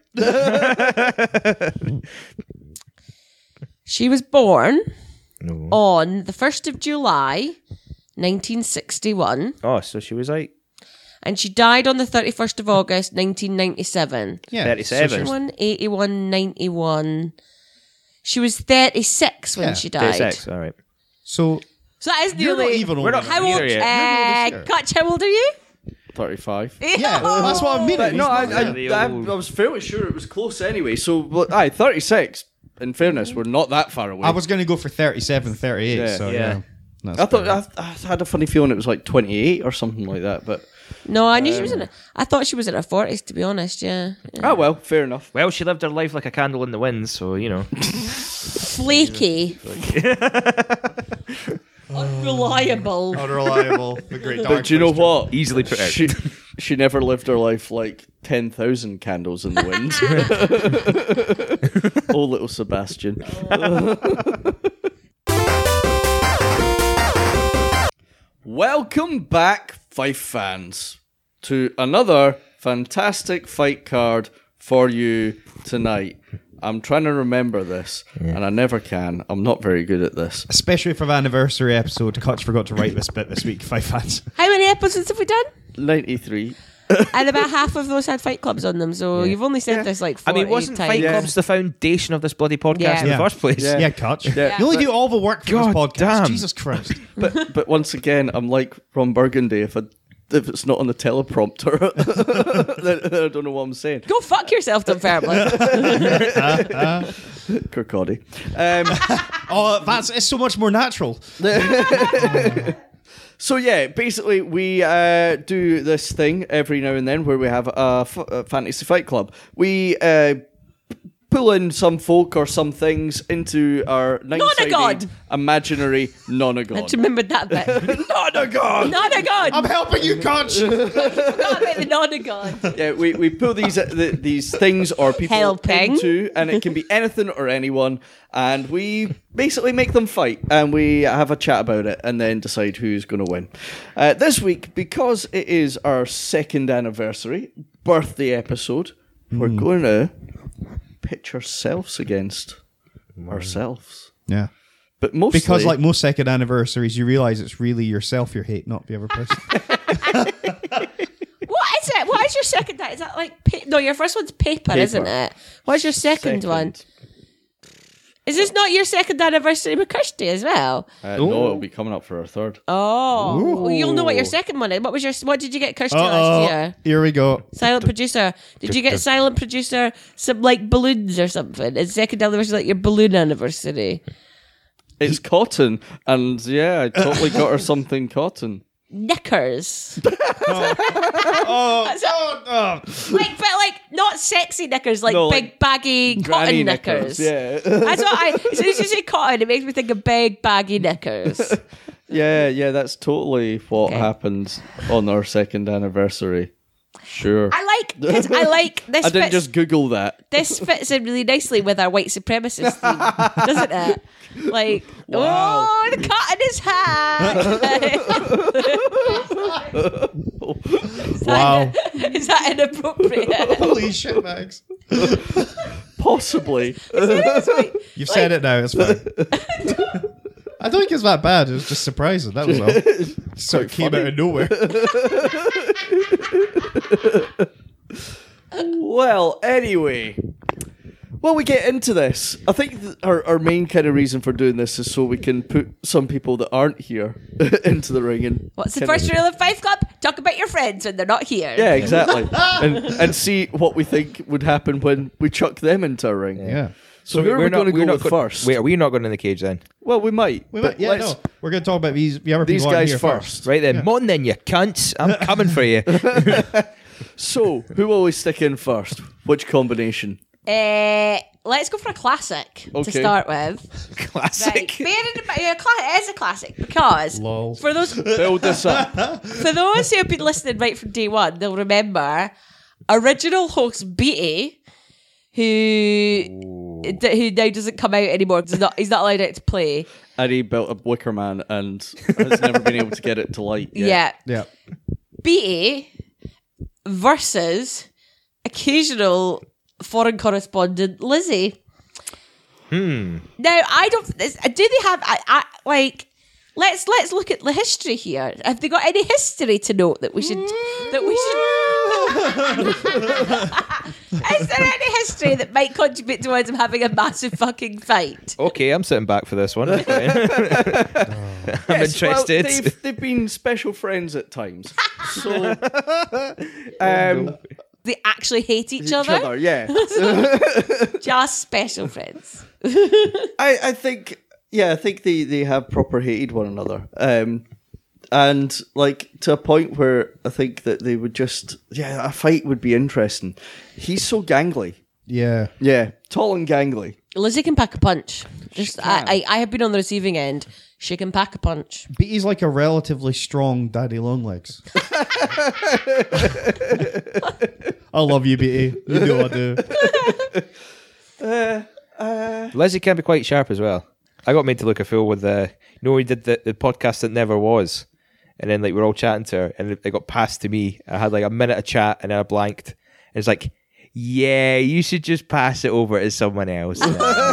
She was born No. on the first of July, nineteen sixty-one, Oh, so she was like and she died on the thirty-first of August, nineteen ninety-seven. Yeah. thirty-seven. So she was- eighty-one, eighty-one, ninety-one. She was thirty-six when Yeah, she died. thirty-six. All right. So So that is you're not nearly. even older. We're not- than How me. old? Neither yet. Uh, You're nearly this Gutch, how old are you? thirty-five. Yeah, that's what I mean. But He's no, I, not- I, really I, old. I was fairly sure it was close anyway. So, well, aye, thirty-six. In fairness, we're not that far away. I was going to go for thirty-seven, thirty-eight. Yeah. So Yeah. yeah. That's I thought fair. I, I had a funny feeling it was like twenty-eight or something like that. But No, I knew she was in. Her, I thought she was in her forties. To be honest, yeah. yeah. ah, well, fair enough. Well, she lived her life like a candle in the wind, so you know. Flaky, unreliable. Unreliable. The great dark. But do you know Crystal. what? Easily put out. She, she never lived her life like ten thousand candles in the wind. Oh, little Sebastian. Welcome back, Fife fans, to another fantastic fight card for you tonight. I'm trying to remember this, and I never can. I'm not very good at this. Especially for the anniversary episode, Kutch forgot to write this bit this week. Five fans. How many episodes have we done? ninety-three. And about half of those had Fight Clubs on them. So you've only said this like I forty mean, wasn't times. Fight Yeah. Clubs the foundation of this bloody podcast Yeah. in the Yeah. first place? Yeah. Yeah, Kutch. Yeah. You only do all the work for God this podcast. damn. Jesus Christ. But but once again, I'm like Ron Burgundy. If I, if it's not on the teleprompter, then I don't know what I'm saying. Go fuck yourself, Dunfermline. Kirkcaldy. Um, Oh, that's it's so much more natural. so yeah, basically we uh, do this thing every now and then where we have a, f- a fantasy fight club. We uh, pull in some folk or some things into our nine-sided Nonagon. imaginary I nonagon. remembered that bit. Nonagon. Nonagon. I'm helping you, Kutch. Forgot about the Nonagon. Yeah, we, we pull these uh, the, these things or people Helping. into, and it can be anything or anyone, and we basically make them fight, and we have a chat about it, and then decide who's going to win. Uh, this week, because it is our second anniversary birthday episode, we're going to pitch ourselves against ourselves. Yeah. But mostly Because, like most second anniversaries, you realise it's really yourself you hate, not the other person. What is it? What is your second date? Is that like pa- no? Your first one's paper, isn't it? What's your second, one? Is this not your second anniversary with Kirsty as well? Uh, no, it'll be coming up for our third. Oh, well, you'll know what your second one is. What was your? What did you get Kirsty last Uh-oh. year? Here we go. Silent producer. Did you get silent producer some like balloons or something? Is second anniversary like your balloon anniversary? It's cotton, and yeah, I totally got her something cotton. Knickers. Oh, That's a- oh, oh. like, but like not sexy knickers, like No, like big baggy cotton Granny knickers. knickers, yeah. That's what I. As soon as you say cotton, it makes me think of big baggy knickers. Yeah, yeah, that's totally what Okay. happened on our second anniversary. Sure. I like because I like this. I didn't fits, just Google that. this fits in really nicely with our white supremacist theme, doesn't it? Like, Wow. oh, the cut in his hat. is Wow. That, is that inappropriate? Holy shit, Max. Pause Possibly. You've said it now. It's fine. I don't think it's that bad. It was just surprising. That was all. So it came funny. out of nowhere. Well, anyway. Well, we get into this. I think th- our, our main kind of reason for doing this is so we can put some people that aren't here into the ring. And What's the kinda- first rule of Five Club? Talk about your friends when they're not here. Yeah, exactly. and and see what we think would happen when we chuck them into a ring. Yeah. So, who are we going to we're go not with go- first? Wait, are we not going in the cage then? Well, we might. We but might, yeah, let's- no. We're going to talk about these the other these people on guys here first. Right then, Yeah. mon then, you cunts. I'm coming for you. So, who will we stick in first? Which combination? Uh, let's go for a classic Okay. to start with. Classic. Right. Bear in mind, yeah, cla- it is a classic because Lol. for those Build this up. for those who have been listening right from day one, they'll remember original host Beatty, who d- who now doesn't come out anymore because he's not, he's not allowed out to play. And he built a Wicker Man and has never been able to get it to light yet. Yeah, Yeah. Beatty versus occasional foreign correspondent Lizzie. Hmm. Now I don't. is- Do they have? I, I like. Let's let's look at the history here. Have they got any history to note that we should that we should? Is there any history that might contribute towards them having a massive fucking fight? Okay, I'm sitting back for this one. I'm Yes, well, interested. they've, they've been special friends at times. So, um, They actually hate each, each other. other, yeah. Just special friends. I, I think, yeah, I think they, they have proper hated one another. Um, and like to a point where I think that they would just, yeah, a fight would be interesting. He's so gangly. Yeah. Yeah, tall and gangly. Lizzie can pack a punch. Just can. I, I, I have been on the receiving end. She can pack a punch. Beatty's like a relatively strong Daddy Longlegs. I love you, Beatty. You know I do. Lizzie can be quite sharp as well. I got made to look a fool with the. You know, we did the, the podcast that never was, and then like we're all chatting to her, and it, it got passed to me. I had like a minute of chat, and then I blanked. And it's like, yeah, you should just pass it over to someone else.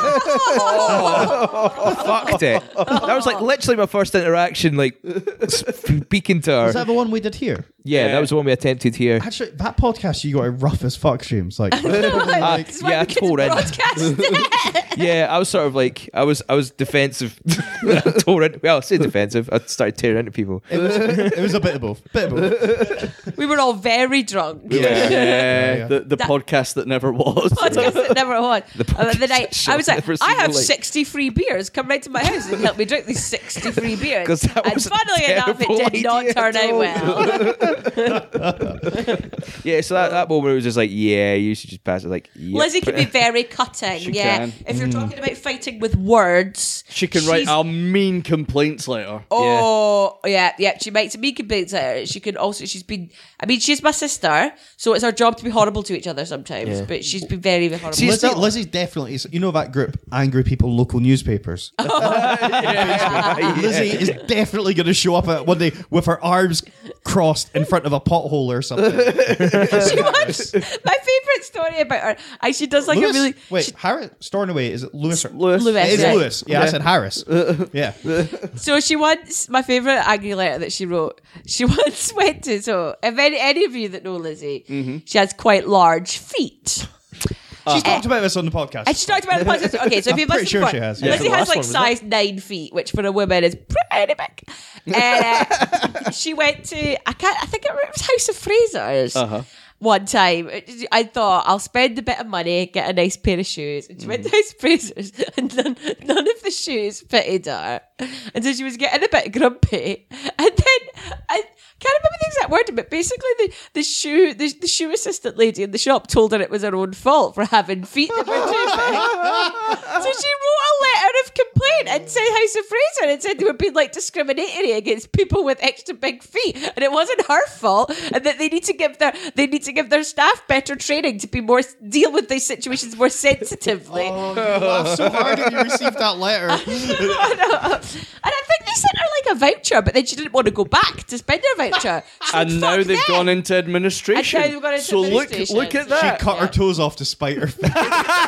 Fucked it. That was like literally my first interaction, like speaking to her. Is that the one we did here? Yeah, that was the one we attempted here. Actually, that podcast you got it rough as fuck, James. Like, Uh, This is why yeah, I we couldn't tore in. broadcast. Yeah, I was sort of like I was I was defensive. I tore in. Well, I say defensive. I started tearing into people. it was, it was a bit of both. Bit of both. We were all very drunk. Yeah, yeah. the, the That- podcast that never was. Podcast that never won. The And then the podcast night, that I was shall like, never see I the have light." sixty free beers. Come right to my house and help me drink these sixty free beers. 'Cause that And was a funnily enough, it terrible did not idea turn at out all. well. Yeah, so that, that moment it was just like, yeah, you should just pass it. Like, yep. Lizzie can be very cutting. She yeah, can. if you're talking about fighting with words, She can write she's- a mean complaints letter. Oh yeah, yeah. She makes me complaints at her. She can also. She's been. I mean, she's my sister, so it's our job to be horrible to each other sometimes. Yeah. But she's been very, very horrible. See, Lizzie, still- Lizzie's definitely, you know that group, Angry People Local Newspapers? Lizzie is definitely going to show up at one day with her arms crossed in front of a pothole or something. She wants, my favourite story about her. And she does like Lewis? a really. Wait, she- Harris? Stornoway, is it Lewis? Or, Lewis. Lewis. It is Yeah. Lewis. Yeah, I said Harris. Yeah. So she once, my favourite angry letter that she wrote, she once went to, so if any, any of you that know Lizzie, Mm-hmm. she has quite large feet. She's talked about this on the podcast. And she talked about it in the podcast. Okay, so if I'm you've pretty listened sure before, she has, yeah. Lizzie The has last like one, wasn't size nine feet, which for a woman is pretty big. And uh, she went to, I can't, I think it was House of Fraser's. Uh-huh. One time, I thought I'll spend a bit of money, get a nice pair of shoes. And she went to House of Fraser's, and none, none of the shoes fitted her. And so she was getting a bit grumpy. And then I can't remember the exact word, but basically the, the shoe the, the shoe assistant lady in the shop told her it was her own fault for having feet that were too big. So she wrote a letter of complaint and said House of Fraser and said they were being like discriminatory against people with extra big feet, and it wasn't her fault, and that they need to give their they need to give their staff better training to be more deal with these situations more sensitively. Oh, you laughed so hard when you received that letter. I know. And I think they sent her like a voucher, but then she didn't want to go back to spend her voucher. So And now fuck they've them. gone into administration. And now they've gone into so administration. look, look at So She that. cut her Yeah. toes off to spite her face.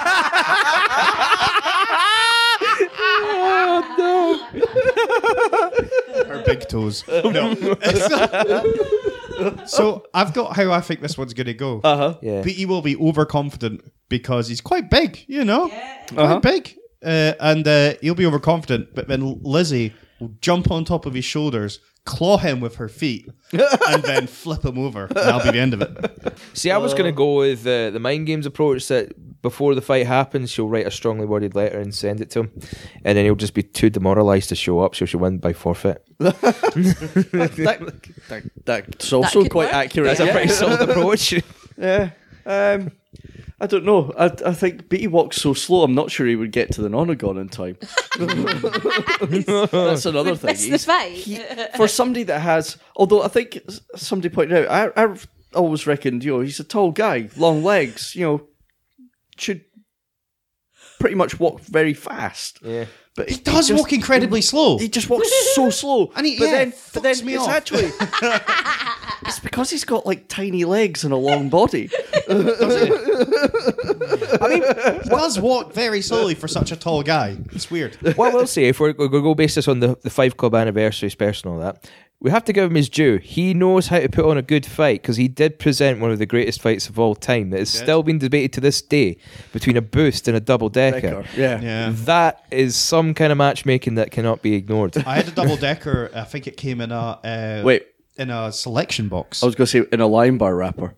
Her big toes. No. So I've got how I think this one's going to go. Uh huh. Yeah. But he will be overconfident because he's quite big, you know, quite Uh-huh. big, uh, and uh, he'll be overconfident. But then Lizzie will jump on top of his shoulders, claw him with her feet, and then flip him over. And that'll be the end of it. See, I was going to go with uh, the mind games approach that before the fight happens, she'll write a strongly worded letter and send it to him, and then he'll just be too demoralised to show up, so she'll win by forfeit. that, that, that's also could quite work. accurate. That's a yeah. pretty solid approach. Yeah. Um, I don't know. I, I think Beatty walks so slow, I'm not sure he would get to the Nonagon in time. That's another thing. Miss the He's- fight. he- for somebody that has, although I think s- somebody pointed out, I, I've always reckoned, you know, he's a tall guy, long legs, you know, should pretty much walk very fast. Yeah. But He does just, walk incredibly slow. He just walks so slow. And he- but yeah, then, it but then fucks me it's off. actually it's because he's got like tiny legs and a long body. I mean, he does walk very slowly for such a tall guy. It's weird. What I will say, if we're going to go base this on the, the Five Club anniversary special and all that, we have to give him his due. He knows how to put on a good fight because he did present one of the greatest fights of all time that is still being debated to this day between a boost and a double decker. Decker, yeah. Yeah. That is some kind of matchmaking that cannot be ignored. I had a double decker. I think it came in a uh, Wait, in a selection box. I was going to say in a lime bar wrapper.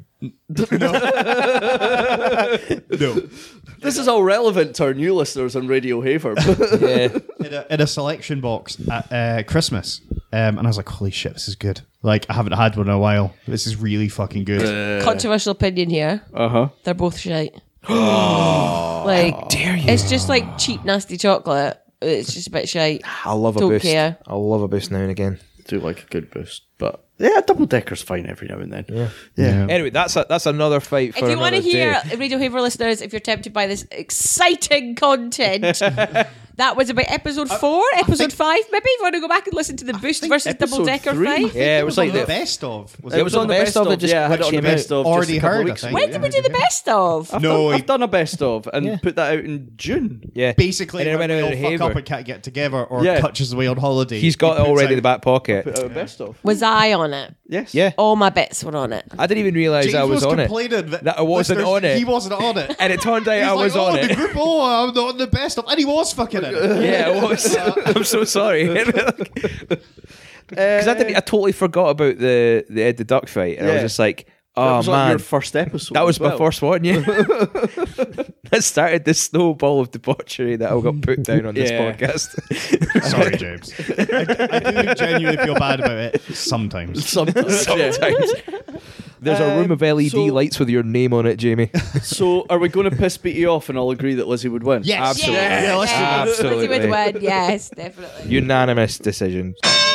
no, This is all relevant to our new listeners on Radio Haver. Yeah. in a, in a selection box at uh, Christmas, um, and I was like, "Holy shit, this is good!" Like I haven't had one in a while. This is really fucking good. Controversial opinion here. Uh huh. They're both shite. like, dare you. It's just like cheap, nasty chocolate. It's just a bit shite. I love a Don't boost. care. I love a boost now and again. Do like a good boost, but yeah, double decker's fine every now and then. Yeah, Yeah. Anyway, that's a, that's another fight for If you want another to hear, day. Radio Haver listeners, if you're tempted by this exciting content, that was about episode four, episode think- five, maybe. If you want to go back and listen to the boost think versus double episode decker three. fight. Yeah, it was like on the the best of. Was it was on the best of. that just yeah, I had it on the came out. best of. Already just a couple heard, of I weeks think. ago. When did we do the best of? I've No, done, he- I've done a best of and Yeah. put that out in June. Yeah. Basically, And then when it we all went out fuck of up Haver. and can't get together, or Yeah. Hutch away on holiday. He's got he it puts already in out- the back pocket. Put out a best of. Was I on it? Yes. Yeah. All my bits were on it. I didn't even realise James I was, on it. complaining that, That I wasn't listeners- on it. He wasn't on it. And it turned out He's I like, was oh, on the it. group, oh, I'm not on the best of, and he was fucking in it. Yeah, it was. I'm so sorry. Because I, didn't- I totally forgot about the, the Ed the Duck fight. And I was Yeah. just like, That oh was like man. your first episode. That was as my well. first one, yeah. That started this snowball of debauchery that I got put down on this Yeah. podcast. Sorry, James. I, I do genuinely feel bad about it sometimes. Sometimes. yeah. Sometimes. There's a room Um, of L E D so- lights with your name on it, Jamie. So, are we going to piss Beatty off and all agree that Lizzie would win? Yes. Absolutely. Yes, Yeah, let's do that. yes. Absolutely. Lizzie would win. Yes, definitely. Unanimous decision.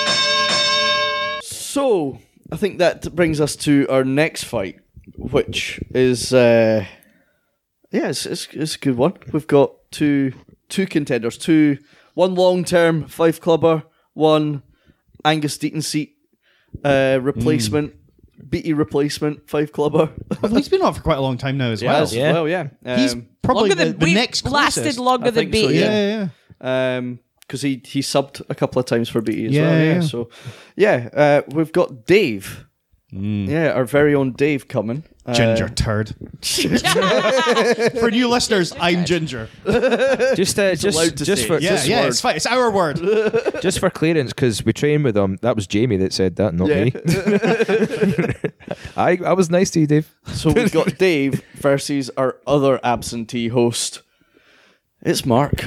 So, I think that brings us to our next fight, which is, uh, yeah, it's, it's, it's a good one. We've got two two contenders, two one long term five clubber, one Angus Deaton seat uh, replacement, Beatty replacement five clubber. Well, he's been on for quite a long time now as well. as Yeah. well, yeah. He's Um, probably Longer the, than the we next lasted closest. longer I than think so, Beatty. Yeah, yeah, yeah. um, because he he subbed a couple of times for Beatty as Yeah, well. Yeah, yeah. so yeah, uh, we've got Dave. Mm. Yeah, our very own Dave coming. Uh, Ginger turd. For new listeners, I'm Ginger. Just, uh, allowed just, to just say for it. Yeah, just, yeah, word. it's fine. It's our word. just for clearance, because we trained with him. That was Jamie that said that, not Yeah. me. I, I was nice to you, Dave. So we've got Dave versus our other absentee host. It's Mark.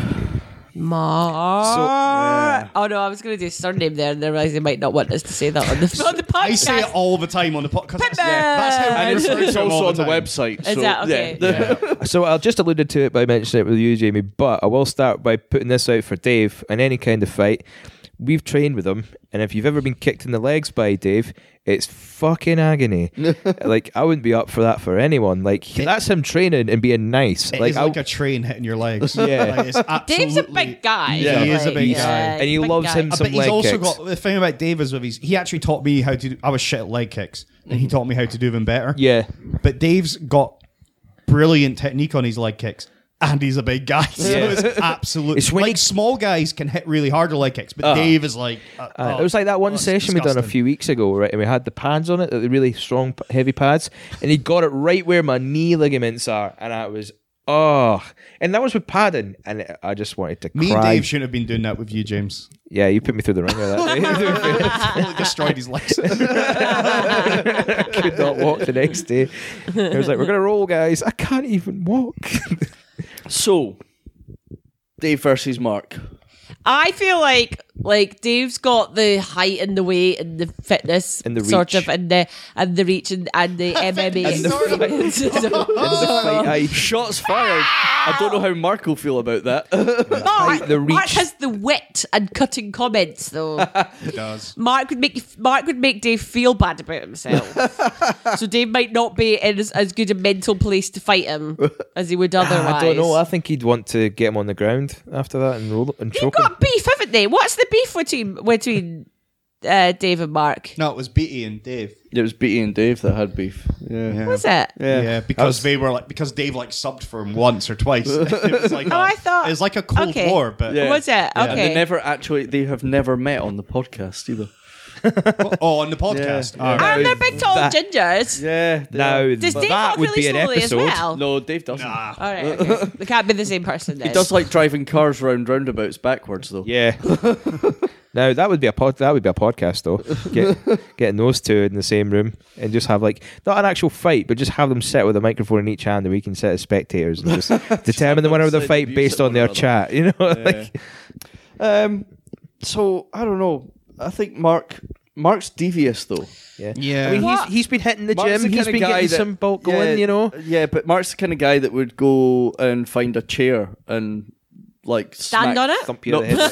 Mark. Oh no, I was going to do his surname there, and then realised they might not want us to say that on the on the podcast. I say it all the time on the podcast. That's, Pitman! that's how I And it's, refer it's to him all also on the time. website. Is so, that okay? Yeah. Yeah. So I just alluded to it by mentioning it with you, Jamie, but I will start by putting this out for Dave in any kind of fight. we've trained with him, and if you've ever been kicked in the legs by Dave, it's fucking agony. Like, I wouldn't be up for that for anyone. Like, that's him training and being nice. It like, is I, like a train hitting your legs. Yeah. Like, it's absolutely, Dave's a big guy. Yeah, he is a big Like, guy. yeah, And he big loves guy. him Uh, some but he's leg also kicks. got the thing about Dave is with his. He actually taught me how to. do I was shit at leg kicks, and he taught me how to do them better. yeah. But Dave's got brilliant technique on his leg kicks, and he's a big guy, so Yeah. it's absolutely It's when like he- small guys can hit really hard with leg kicks, but Dave is like. Uh, Uh, oh, it was like that one oh, it's session we done a disgusting. few weeks ago, right? And we had the pads on it, the really strong, p- heavy pads, and he got it right where my knee ligaments are, and I was oh, and that was with padding, and it, I just wanted to Me cry. and Dave shouldn't have been doing that with you, James. Yeah, you put me through the ringer that Totally destroyed his legs. day. I could not walk the next day. It was like, we're gonna roll, guys. I can't even walk. So, Dave versus Mark. I feel like like Dave's got the height and the weight and the fitness And the sort reach. of and the and the reach and, and the M M A And the experience. So- Fight, I- Shots fired. I don't know how Mark will feel about that. Mark, the Mark reach. has the wit and cutting comments though. He does. Mark would make Mark would make Dave feel bad about himself. So Dave might not be in as, as good a mental place to fight him as he would otherwise. I don't know. I think he'd want to get him on the ground after that and roll and They've choke him. got beef, haven't they? What's the beef between between uh, Dave and Mark? No, it was Beatty and Dave. It was Beatty and Dave that had beef. Yeah. Yeah. Was it? Yeah, because they were like because Dave like subbed for him once or twice. It was like Oh, a- I thought- it was like a cold okay. war, but Yeah. Was it? And Okay. they never actually, they have never met on the podcast either. oh, on the podcast. Yeah, Oh, yeah. And they're big tall That- gingers. Yeah. they Now are. Does that Dave walk would really be an slowly episode. as well? No, Dave doesn't. Nah. All right, okay. They can't be the same person then. He does like driving cars round roundabouts backwards, though. Yeah. Now that would be a pod. That would be a podcast, though. Get, getting those two in the same room and just have like not an actual fight, but just have them sit with a microphone in each hand, and we can sit as spectators and just determine the winner of the say fight abuse based at on one their another. chat. You know, like Um. So I don't know. I think Mark. Mark's devious though. yeah. Yeah. I mean, What? he's he's been hitting the Mark's gym. the He's kinda been guy getting that- some bulk going. yeah, You know. Yeah, but Mark's the kind of guy that would go and find a chair and like Stand smack- on it? Thump you in the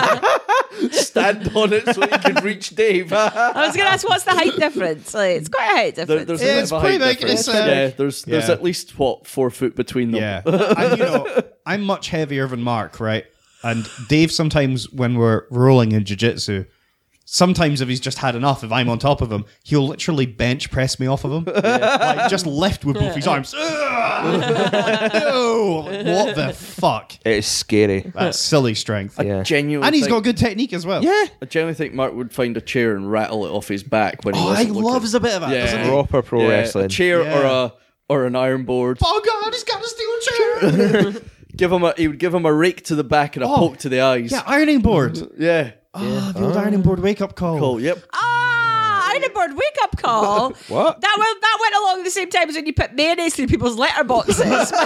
head. stand on it so he can reach Dave. I was going to ask, what's the height difference? Like, it's quite a height There- difference. there's a Yeah, bit it's of a pretty height big. difference. It's, uh, yeah, there's there's yeah. at least what four foot between them. Yeah. And you know, I'm much heavier than Mark, right? And Dave sometimes when we're rolling in jiu-jitsu, sometimes if he's just had enough, if I'm on top of him, he'll literally bench press me off of him. Like just lift with both his arms. Like, no! What the fuck? It is scary. That's silly strength. Yeah. Genuinely, And he's think, got good technique as well. Yeah. I genuinely think Mark would find a chair and rattle it off his back when he Oh, he wasn't looking. loves a bit of that, Yeah. doesn't he? Proper pro Yeah, wrestling. a chair Yeah. or a or an iron board. Oh god, he's got a steel chair. Give him a he would give him a rake to the back and a Oh. poke to the eyes. Yeah, ironing board. yeah. Oh, the old ironing board wake up call. Cool. Yep. Ah, Ironboard wake up call. What? That went, that went along the same time as when you put mayonnaise through people's letterboxes. Like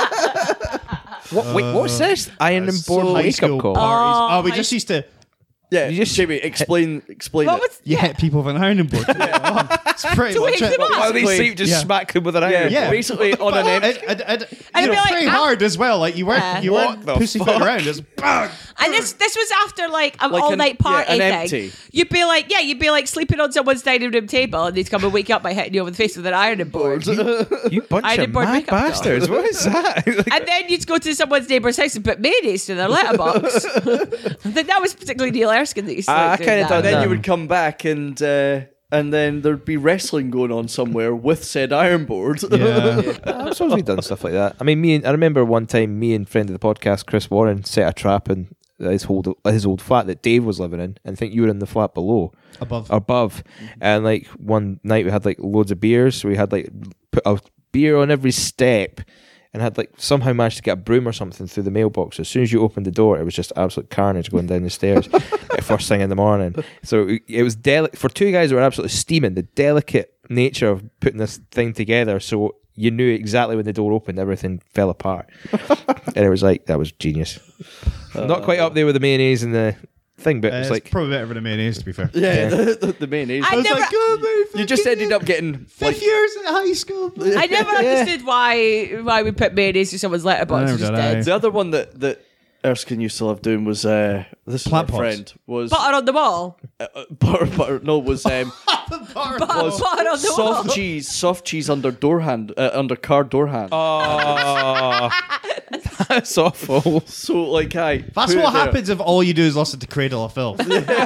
that. What? Wait, what's this? Iron and board Uh, High wake school up call. parties. Oh, Oh, we high just used to. Yeah. You just- Jamie, explain explain What it. was You hit people with an ironing board. Oh, it's pretty To much wake it. them up? While they Basically- sleep, just Yeah. smack them with an yeah, iron. Yeah. basically on an And, empty. and, and, And you it'd know, be like, pretty ah. hard as well. Like you weren't, Yeah. you weren't What the pussyfooting fuck? around. Just bang. And this this was after like an Like all an- night party yeah, an thing. empty. You'd be like, yeah, you'd be like sleeping on someone's dining room table, and they'd come and wake you up by hitting you over the face with an ironing board. You bunch Iron of board mad wake up call. bastards. What is that? Like, And then you'd go to someone's neighbour's house and put mayonnaise through their letterbox. I think that was particularly Neil Erskine that used to Ah, I like doing kinda that. done then that. you would come back and uh, and then there'd be wrestling going on somewhere with said iron board. Yeah. I suppose we've done stuff like that. I mean, me and I remember one time, me and friend of the podcast, Chris Warren, set a trap in his old his old flat that Dave was living in, and I think you were in the flat below, Above. above. And like one night we had like loads of beers, so we had like put a beer on every step, and had like somehow managed to get a broom or something through the mailbox. As soon as you opened the door, it was just absolute carnage going down the stairs at first thing in the morning. So it was delicate for two guys who were absolutely steaming. The delicate nature of putting this thing together, so you knew exactly when the door opened, everything fell apart, and it was like that was genius. Not quite up there with the mayonnaise and the thing, but Uh, it was it's like probably better than mayonnaise, to be fair. yeah, Yeah. The, the, the mayonnaise. I I was never- like, oh, my You just fucking ended up getting fifth like years at high school. I never understood why why we put mayonnaise through someone's letterbox. Neither I just did I. did. the other one that that Erskine used to love doing was uh, this is Plant my pots. friend was Butter on the wall. uh, uh, butter butter no was um Butter, butter on the soft wall. cheese soft cheese under door hand uh, under car door hand. Oh, that's awful. So like I That's put what it there. happens if all you do is listen to Cradle of Filth.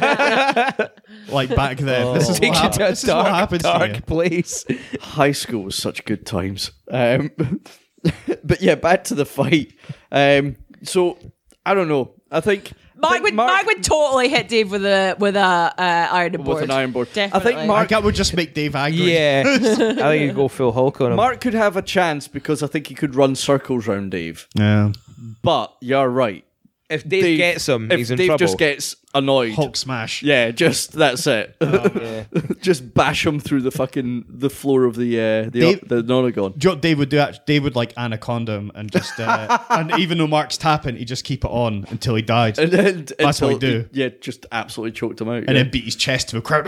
Like back then. This is Take what, you to hap- a this is what dark, happens to dark you. place. High school was such good times. Um, but yeah, back to the fight. Um, so I don't know. I think Mark think would, Mark would totally hit Dave with a with a uh, iron board. with an iron board. Definitely. I think Mark Like, that would just make Dave angry. Yeah, I think you'd go full Hulk on him. Mark could have a chance because I think he could run circles round Dave. Yeah. But you're right. if Dave, gets him, if he's in Dave trouble. just gets annoyed. Hulk smash. Yeah, just that's it. Yeah. Just bash him through the fucking the floor of the uh, the Dave- the nonagon. Do you know what Dave would do? Actually, Dave would like anaconda him and just, uh, and even though Mark's tapping, he'd just keep it on until he died, and, And then That's what until he'd do. he- Yeah, just absolutely choked him out. yeah. then beat his chest to a crowd.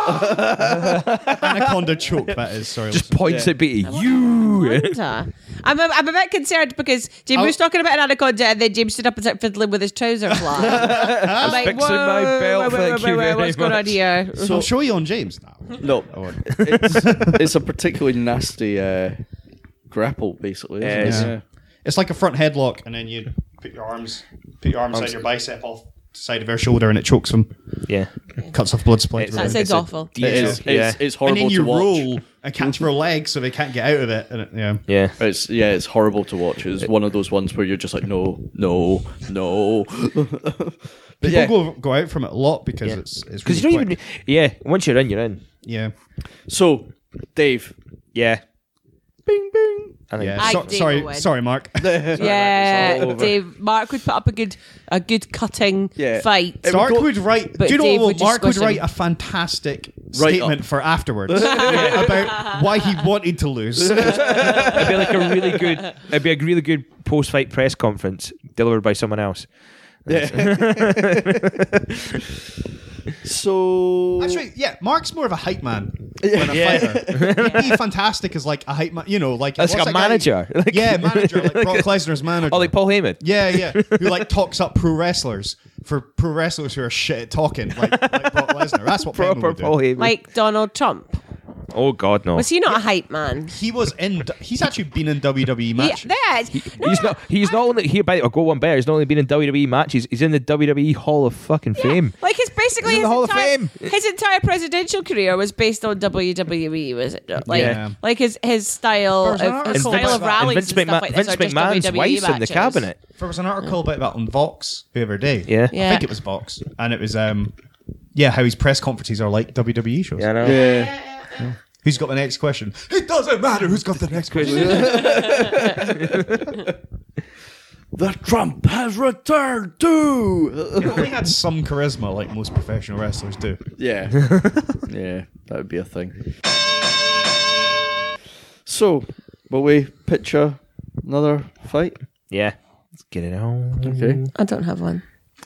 Ah! Anaconda choke, that is. Sorry. Just listen. points Yeah. at Beatty. You. Wonder. I'm a, I'm a bit concerned because James I'll- was talking about an anaconda and then James stood up and started fiddling with his trouser flap. I'm like, Fixing whoa, my belt, whoa, whoa, thank whoa, you whoa, very what's going on much. here? So I'll show you on James now. No, it's, it's a particularly nasty uh, grapple, basically. Isn't Yeah, it? it's- Yeah. It's like a front headlock, and then you put your arms, put your arms Arms- inside your bicep off the side of her shoulder, and it chokes him, Yeah. cuts off blood supply. to That the sounds It's a awful. It is. decent- Yeah. It's, it's and horrible then you to watch. roll and catch your legs so they can't get out of it. And it, yeah. Yeah. It's yeah, it's horrible to watch. It's one of those ones where you're just like, no, no, no. But People yeah, go go out from it a lot because Yeah. it's it's Because really you don't quick. even. Yeah. Once you're in, you're in. Yeah. so Dave, Yeah. bing bing. I think. Yeah. I So- think sorry, we'll win. sorry, Mark. Yeah, It's all over. Dave. Mark would put up a good, a good cutting Yeah. fight. It Mark go- would write. But Do you know Dave what? would just Mark would squish write him. a fantastic Write statement up. for afterwards about why he wanted to lose. It'd be like a really good. It'd be a really good post-fight press conference delivered by someone else. So Actually, yeah, Mark's more of a hype man than a fighter. He'd be fantastic as like a hype man. You know, like That's what's like a that guy- manager. Like- Yeah, manager, like Brock Lesnar's manager. Oh, like Paul Heyman. Yeah, yeah. Who like talks up pro wrestlers for pro wrestlers who are shit at talking, like, like Brock Lesnar. That's what Bengal Proper would do. Paul Heyman. Like Donald Trump. oh God, no. Was he not a hype man? He was in. He's actually been in W W E He, matches. there is. He's not. He's not only here. By I'll go one better. He's not only been in W W E matches. He's in the W W E Hall of fucking Fame. Like his basically He's in his the Hall of entire, Fame. his entire presidential career was based on W W E, was it? not? Like, Yeah. like his his style There's of an his article style about of that. rallies and Vince, and stuff McMahon, like this Vince are just McMahon's W W E wife's in the matches. cabinet. There was an article about that on Vox the other day. Yeah. Yeah. I think it was Vox, and it was um, yeah, how his press conferences are like W W E shows. Yeah, I know. yeah, Who's got the next question? It doesn't matter who's got the next question. the Trump has returned to. He only had some charisma, like most professional wrestlers do. Yeah, yeah, that would be a thing. So, will we picture another fight? Yeah. Let's get it on. Okay. I don't have one.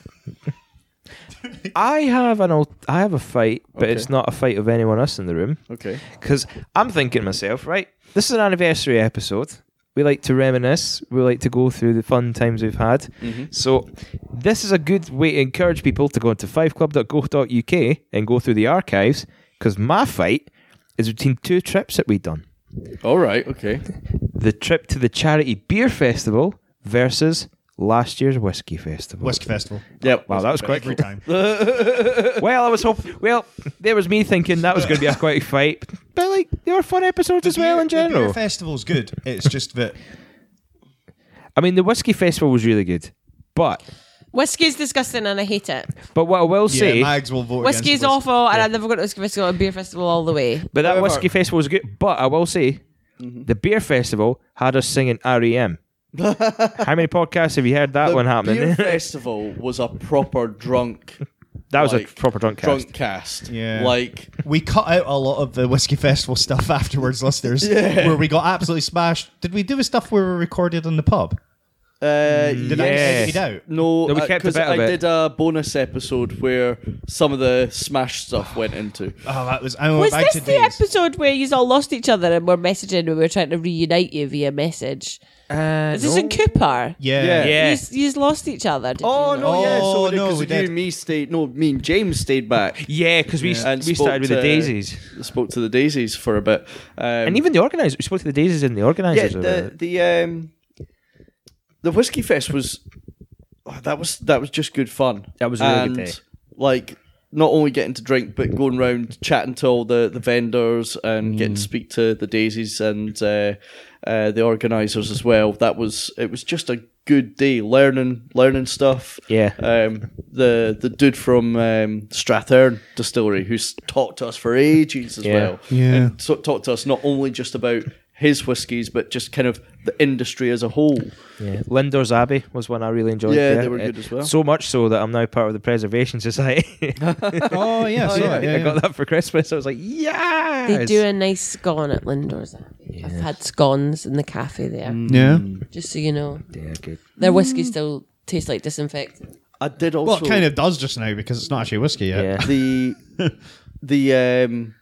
I have an old, I have a fight, but Okay. it's not a fight of anyone else in the room. Okay. Because I'm thinking to myself, right, this is an anniversary episode. We like to reminisce. We like to go through the fun times we've had. Mhm. So this is a good way to encourage people to go into five club dot co dot U K and go through the archives, because my fight is between two trips that we've done. All right. Okay. The trip to the Charity Beer Festival versus last year's Whiskey Festival. Whiskey Festival. Yep. Wow, that was quick. Every time. Well, I was hoping. Well, there was me thinking that was going to be a quite fight, but like they were fun episodes as well in The beer general. festival's good. It's just that I mean, the Whiskey Festival was really good, but Whiskey's disgusting and I hate it. but what I will yeah, say, Mags will vote. Whiskey's against the whiskey. awful and I've never got to Whiskey Festival and Beer Festival all the way. but that However- Whiskey Festival was good. But I will say, the Beer Festival had us singing R E M. How many podcasts have you heard that The one happening? Beer Festival was a proper drunk, that was like, a proper drunk cast. drunk cast. Yeah. Like, We cut out a lot of the Whiskey Festival stuff afterwards, listeners, Yeah. where we got absolutely smashed. Did we do the stuff where we recorded in the pub? uh, Did I Yeah. edit it out? no, No, we kept a because bit of I it. did a bonus episode where some of the Smash stuff went into. Oh, that was. I went Was back this to the days. episode where you all lost each other and were messaging and we were trying to reunite you via message? Uh, Is this no. in Cooper? Yeah. Yeah. Yeah. Yous, yous lost each other. Did Oh you no, not? yeah. So Oh, because no, we you did. and me stayed. No, me and James stayed back. Yeah, because we, And we spoke started with the to- Daisies. Spoke to the Daisies for a bit, um, And even the organisers. We spoke to the Daisies and the yeah, organisers. about the it. the um, the Whiskey Fest was oh, that was that was just good fun. That was a really and, good day. Like not only getting to drink, but going around chatting to all the, the vendors and getting to speak to the Daisies and uh, uh, the organisers as well. That was it was just a good day, learning learning stuff. Yeah. Um, the the dude from um, Strathern Distillery who's talked to us for ages as Yeah. well. Yeah. And so talked to us not only just about his whiskies, but just kind of the industry as a whole. Yeah. Linder's Abbey was one I really enjoyed. Yeah, there. they were Uh, good as well. So much so that I'm now part of the Preservation Society. Oh, yeah. so, yeah. yeah, I yeah. got that for Christmas. I was like, yeah. They do a nice scone at Lindor's Abbey. I've had scones in the cafe there. Yeah. Just so you know. Yeah, good. Their whiskey still tastes like disinfectant. I did also Well, it kind of does just now because it's not actually whiskey yet. Yeah. the the um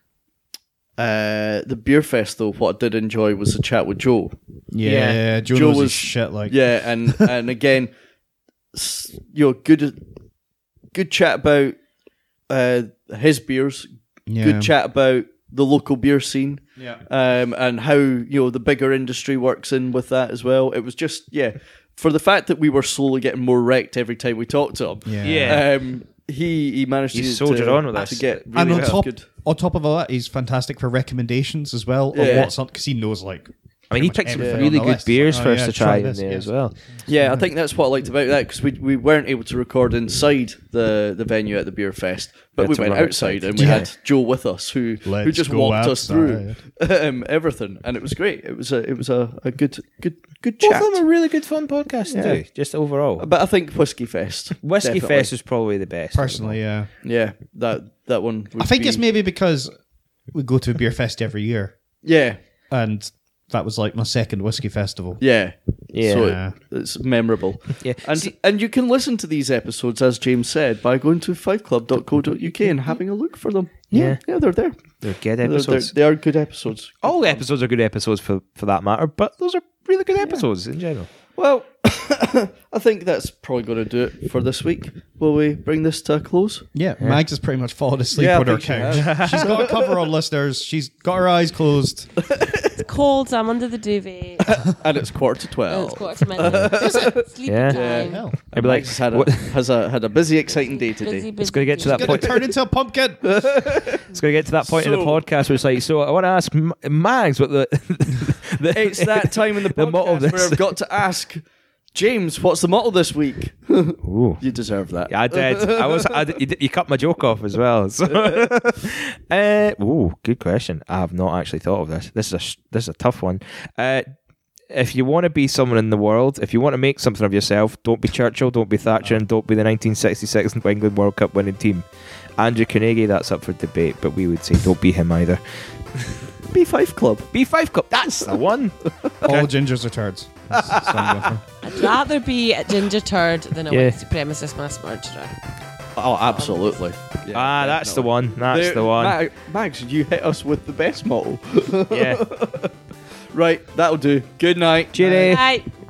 uh the beer fest though. What I did enjoy was the chat with Joe. Yeah. Yeah. Joe, Joe knows his was- shit like. Yeah, and and again, s- you know, good good chat about uh his beers. Yeah. Good chat about the local beer scene. Yeah. Um, and how you know the bigger industry works in with that as well. It was just yeah, for the fact that we were slowly getting more wrecked every time we talked to him. Yeah. Yeah. Um, he he managed He to soldiered to, on with to us. get And really on top, good. on top of all that, he's fantastic for recommendations as well Yeah. of what's on because he knows like. I mean, he pretty picked much some everything really on the good list. beers Oh, for us yeah, to try try in this, there yes. as well. Yeah, I think that's what I liked about that because we we weren't able to record inside the, the venue at the beer fest, but Had we to went run outside outside. and we Yeah. had Joe with us who who Let's just go walked us through outside. um, everything, and it was great. It was a it was a, a good good good Both chat. of them are really good fun podcasts Yeah. to do, just overall. But I think Whiskey Fest, Whiskey definitely. Fest is probably the best. Personally, yeah. yeah, that that one. Would I think be, it's maybe because we go to a beer fest every year, yeah, and that was like my second whiskey festival. yeah, Yeah. So Yeah. it, it's memorable. Yeah. And See- and you can listen to these episodes, as James said, by going to five club dot co dot uk and having a look for them. Yeah. yeah, they're there. They're good They're, they're, episodes. they are good episodes. All the episodes are good episodes for, for that matter, but those are really good episodes in general. Well, I think that's probably going to do it for this week. Will we bring this to a close? Yeah, Mags has pretty much fallen asleep Yeah, I on her think she couch. She's got a cover on, listeners. She's got her eyes closed. It's cold, so I'm under the duvet. And it's quarter to Oh, twelve. it's quarter to midnight. Is it? Sleepy Yeah. time. Hell. I'd be like, Max has had a, what- has a had a busy, exciting day today. Busy, busy, it's going to get to that Gonna point. turn into a pumpkin. It's going to get to that point in the So- podcast where it's like, so I want to ask M- Mags what the, the It's that time in the The motto podcast of this- where I've got to ask James, what's the motto this week? Ooh. You deserve that. Yeah, I did. I was. I did, you, did- you cut my joke off as well. So. uh, ooh, good question. I have not actually thought of this. This is a sh- this is a tough one. Uh, if you want to be someone in the world, if you want to make something of yourself, don't be Churchill, don't be Thatcher, and don't be the nineteen sixty-six England World Cup winning team. Andrew Carnegie, that's up for debate, but we would say don't be him either. B five Club. B five Cup, that's the one. All gingers are turds. That's the song I'm going for. I'd rather be a ginger turd than a Yeah. white supremacist mass murderer. Oh, absolutely. Yeah, Ah, that's the definitely. one. That's There- the one. Ma- Mags, you hit us with the best motto. Yeah. Right, that'll do. Good night. Cheery. Right.